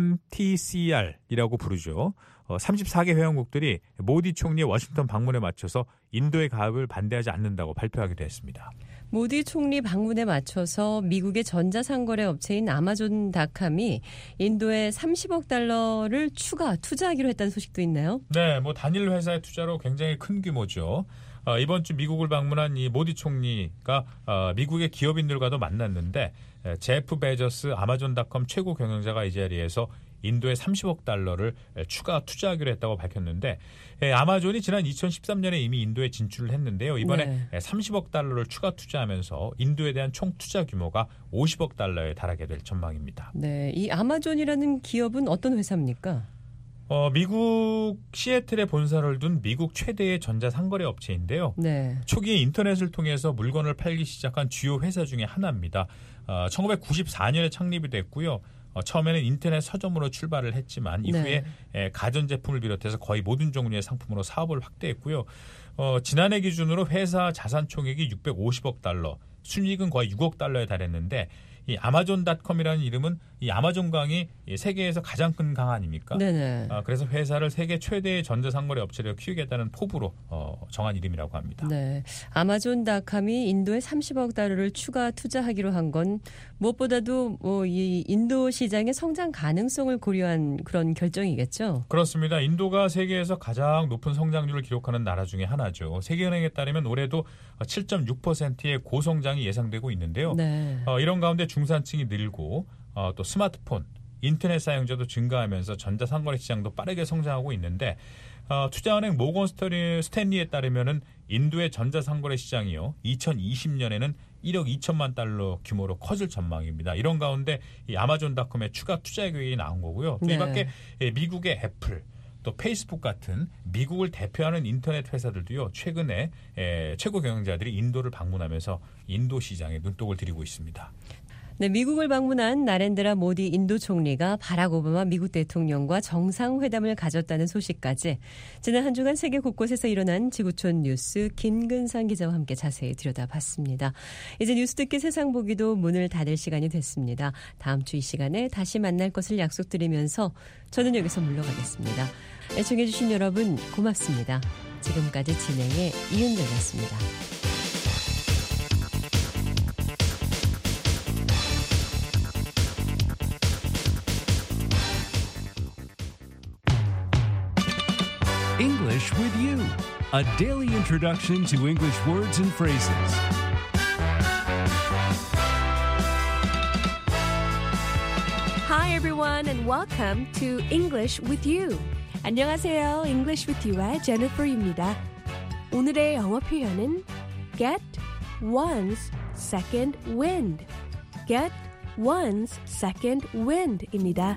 [SPEAKER 9] 엠티씨알이라고 부르죠. 어, 삼십사 개 회원국들이 모디 총리의 워싱턴 방문에 맞춰서 인도의 가입을 반대하지 않는다고 발표하기도 했습니다.
[SPEAKER 4] 모디 총리 방문에 맞춰서 미국의 전자상거래 업체인 아마존닷컴이 인도에 삼십억 달러를 추가 투자하기로 했다는 소식도 있나요?
[SPEAKER 9] 네, 뭐 단일 회사의 투자로 굉장히 큰 규모죠. 어, 이번 주 미국을 방문한 이 모디 총리가 어, 미국의 기업인들과도 만났는데 제프 베저스 아마존닷컴 최고 경영자가 이 자리에서 인도에 삼십억 달러를 추가 투자하기로 했다고 밝혔는데 아마존이 지난 이천십삼 년에 이미 인도에 진출을 했는데요. 이번에 네. 삼십억 달러를 추가 투자하면서 인도에 대한 총 투자 규모가 오십억 달러에 달하게 될 전망입니다.
[SPEAKER 4] 네, 이 아마존이라는 기업은 어떤 회사입니까?
[SPEAKER 9] 어, 미국 시애틀에 본사를 둔 미국 최대의 전자상거래 업체인데요.
[SPEAKER 4] 네.
[SPEAKER 9] 초기에 인터넷을 통해서 물건을 팔기 시작한 주요 회사 중에 하나입니다. 어, 천구백구십사 년에 창립이 됐고요. 어, 처음에는 인터넷 서점으로 출발을 했지만 이후에 네. 에, 가전제품을 비롯해서 거의 모든 종류의 상품으로 사업을 확대했고요. 어, 지난해 기준으로 회사 자산 총액이 육백오십억 달러, 순이익은 거의 육억 달러에 달했는데 이 아마존닷컴이라는 이름은 이 아마존강이 세계에서 가장 큰 강 아닙니까?
[SPEAKER 4] 네네.
[SPEAKER 9] 아, 그래서 회사를 세계 최대의 전자상거래 업체로 키우겠다는 포부로 어, 정한 이름이라고 합니다.
[SPEAKER 4] 네, 아마존닷컴이 인도에 삼십억 달러를 추가 투자하기로 한 건 무엇보다도 뭐 이 인도 시장의 성장 가능성을 고려한 그런 결정이겠죠?
[SPEAKER 9] 그렇습니다. 인도가 세계에서 가장 높은 성장률을 기록하는 나라 중에 하나죠. 세계은행에 따르면 올해도 칠 점 육 퍼센트의 고성장이 예상되고 있는데요.
[SPEAKER 4] 네.
[SPEAKER 9] 어, 이런 가운데 중산층이 늘고 어, 또 스마트폰, 인터넷 사용자도 증가하면서 전자상거래 시장도 빠르게 성장하고 있는데 어, 투자은행 모건 스탠리에 따르면은 인도의 전자상거래 시장이요 이천이십 년에는 일억 이천만 달러 규모로 커질 전망입니다. 이런 가운데 이 아마존닷컴의 추가 투자 계획이 나온 거고요. 또
[SPEAKER 4] 네.
[SPEAKER 9] 이 밖에 미국의 애플, 또 페이스북 같은 미국을 대표하는 인터넷 회사들도요 최근에 에, 최고 경영자들이 인도를 방문하면서 인도 시장에 눈독을 들이고 있습니다.
[SPEAKER 4] 네, 미국을 방문한 나렌드라 모디 인도 총리가 바락 오바마 미국 대통령과 정상회담을 가졌다는 소식까지 지난 한 주간 세계 곳곳에서 일어난 지구촌 뉴스 김근상 기자와 함께 자세히 들여다봤습니다. 이제 뉴스 듣기 세상 보기도 문을 닫을 시간이 됐습니다. 다음 주 이 시간에 다시 만날 것을 약속드리면서 저는 여기서 물러가겠습니다. 애청해 주신 여러분 고맙습니다. 지금까지 진행의 이은정이었습니다.
[SPEAKER 10] English with you, a daily introduction to English words and phrases.
[SPEAKER 11] Hi everyone and welcome to English with You. 안녕하세요. English with You의 Jennifer입니다. 오늘의 영어 표현은 get one's second wind. get one's second wind입니다.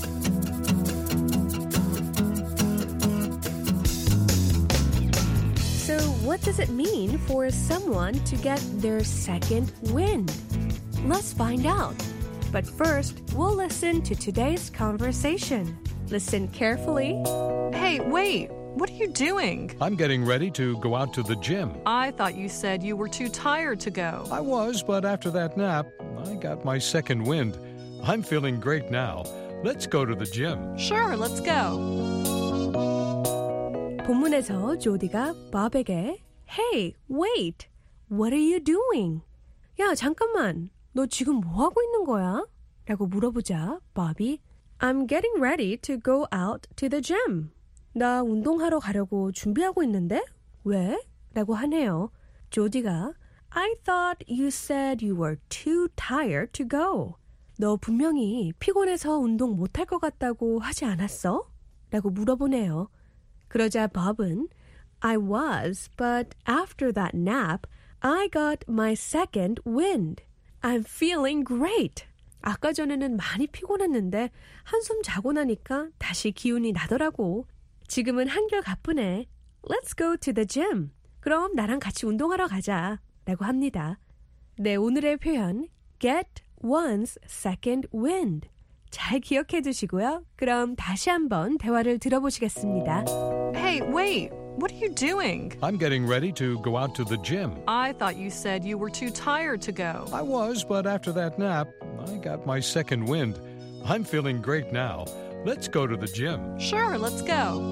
[SPEAKER 11] So what does it mean for someone to get their second wind? Let's find out. But first, we'll listen to today's conversation. Listen carefully.
[SPEAKER 12] Hey, wait. What are you doing?
[SPEAKER 1] I'm getting ready to go out to the gym.
[SPEAKER 12] I thought you said you were too tired to go.
[SPEAKER 1] I was, but after that nap, I got my second wind. I'm feeling great now. Let's go to the gym.
[SPEAKER 12] Sure, let's go.
[SPEAKER 11] 본문에서 조디가 밥에게 Hey, wait. What are you doing? 야, 잠깐만. 너 지금 뭐 하고 있는 거야? 라고 물어보자 밥이 I'm getting ready to go out to the gym. 나 운동하러 가려고 준비하고 있는데? 왜? 라고 하네요. 조디가 I thought you said you were too tired to go. 너 분명히 피곤해서 운동 못할 것 같다고 하지 않았어? 라고 물어보네요. 그러자 밥은 I was, but after that nap, I got my second wind. I'm feeling great. 아까 전에는 많이 피곤했는데 한숨 자고 나니까 다시 기운이 나더라고. 지금은 한결 가쁘네. Let's go to the gym. 그럼 나랑 같이 운동하러 가자. 라고 합니다. 네, 오늘의 표현 get one's second wind. 잘 기억해 두시고요. 그럼 다시 한번 대화를 들어보시겠습니다.
[SPEAKER 12] Hey, wait. What are you doing?
[SPEAKER 1] I'm getting ready to go out to the gym.
[SPEAKER 12] I thought you said you were too tired to go.
[SPEAKER 1] I was, but after that nap, I got my second wind. I'm feeling great now. Let's go to the gym.
[SPEAKER 12] Sure, let's go.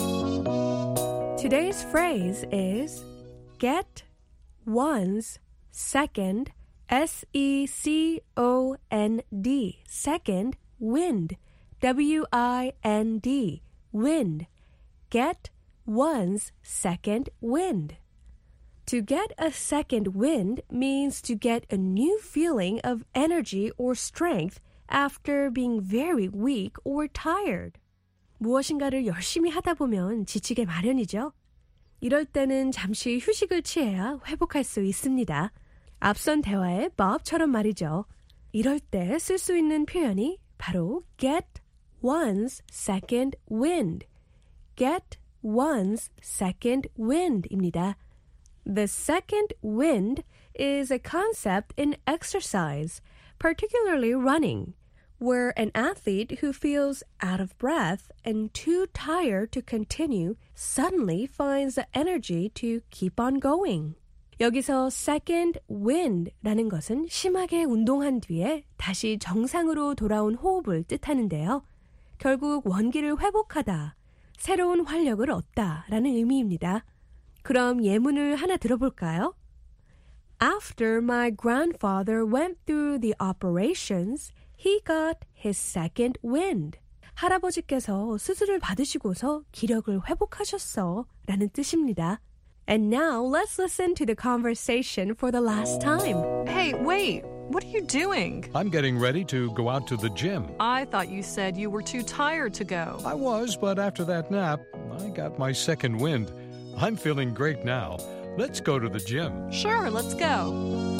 [SPEAKER 11] Today's phrase is get one's second, S E C O N D, second, wind, W I N D, wind. Get one's second wind. To get a second wind means to get a new feeling of energy or strength after being very weak or tired. 무엇인가를 열심히 하다 보면 지치게 마련이죠. 이럴 때는 잠시 휴식을 취해야 회복할 수 있습니다. 앞선 대화의 Bob처럼 말이죠. 이럴 때 쓸 수 있는 표현이 바로 get one's second wind. get one's second wind입니다. The second wind is a concept in exercise, particularly running, where an athlete who feels out of breath and too tired to continue suddenly finds the energy to keep on going. 여기서 second wind라는 것은 심하게 운동한 뒤에 다시 정상으로 돌아온 호흡을 뜻하는데요. 결국 원기를 회복하다, 새로운 활력을 얻다라는 의미입니다. 그럼 예문을 하나 들어볼까요? After my grandfather went through the operations, he got his second wind. 할아버지께서 수술을 받으시고서 기력을 회복하셨어 라는 뜻입니다. And now let's listen to the conversation for the last time.
[SPEAKER 12] Hey, wait. What are you doing?
[SPEAKER 1] I'm getting ready to go out to the gym.
[SPEAKER 12] I thought you said you were too tired to go.
[SPEAKER 1] I was, but after that nap, I got my second wind. I'm feeling great now. Let's go to the gym.
[SPEAKER 12] Sure, let's go.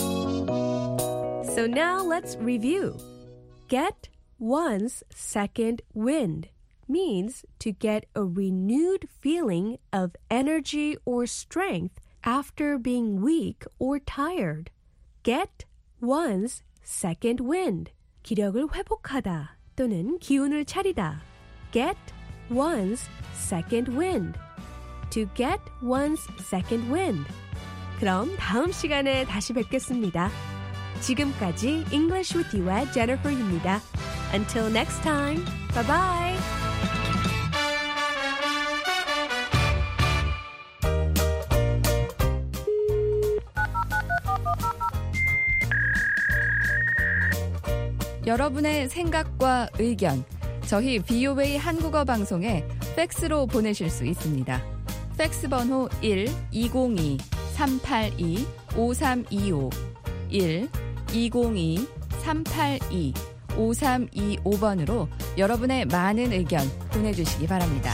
[SPEAKER 11] So now let's review. Get one's second wind means to get a renewed feeling of energy or strength after being weak or tired. Get one's second wind. 기력을 회복하다 또는 기운을 차리다. Get one's second wind. To get one's second wind. 그럼 다음 시간에 다시 뵙겠습니다. 지금까지 English with You의 Jennifer입니다. Until next time. Bye bye.
[SPEAKER 13] 여러분의 생각과 의견, 저희 비오에이 한국어 방송에 팩스로 보내실 수 있습니다. 팩스 번호 일 이공이 삼팔이 오삼이오 일 이공이 삼팔이 오삼이오 번으로 여러분의 많은 의견 보내주시기 바랍니다.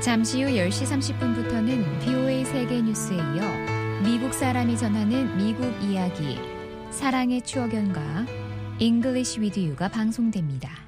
[SPEAKER 3] 잠시 후 열 시 삼십 분부터는 비오에이 세계뉴스에 이어 미국 사람이 전하는 미국 이야기, 사랑의 추억연가, English with You가 방송됩니다.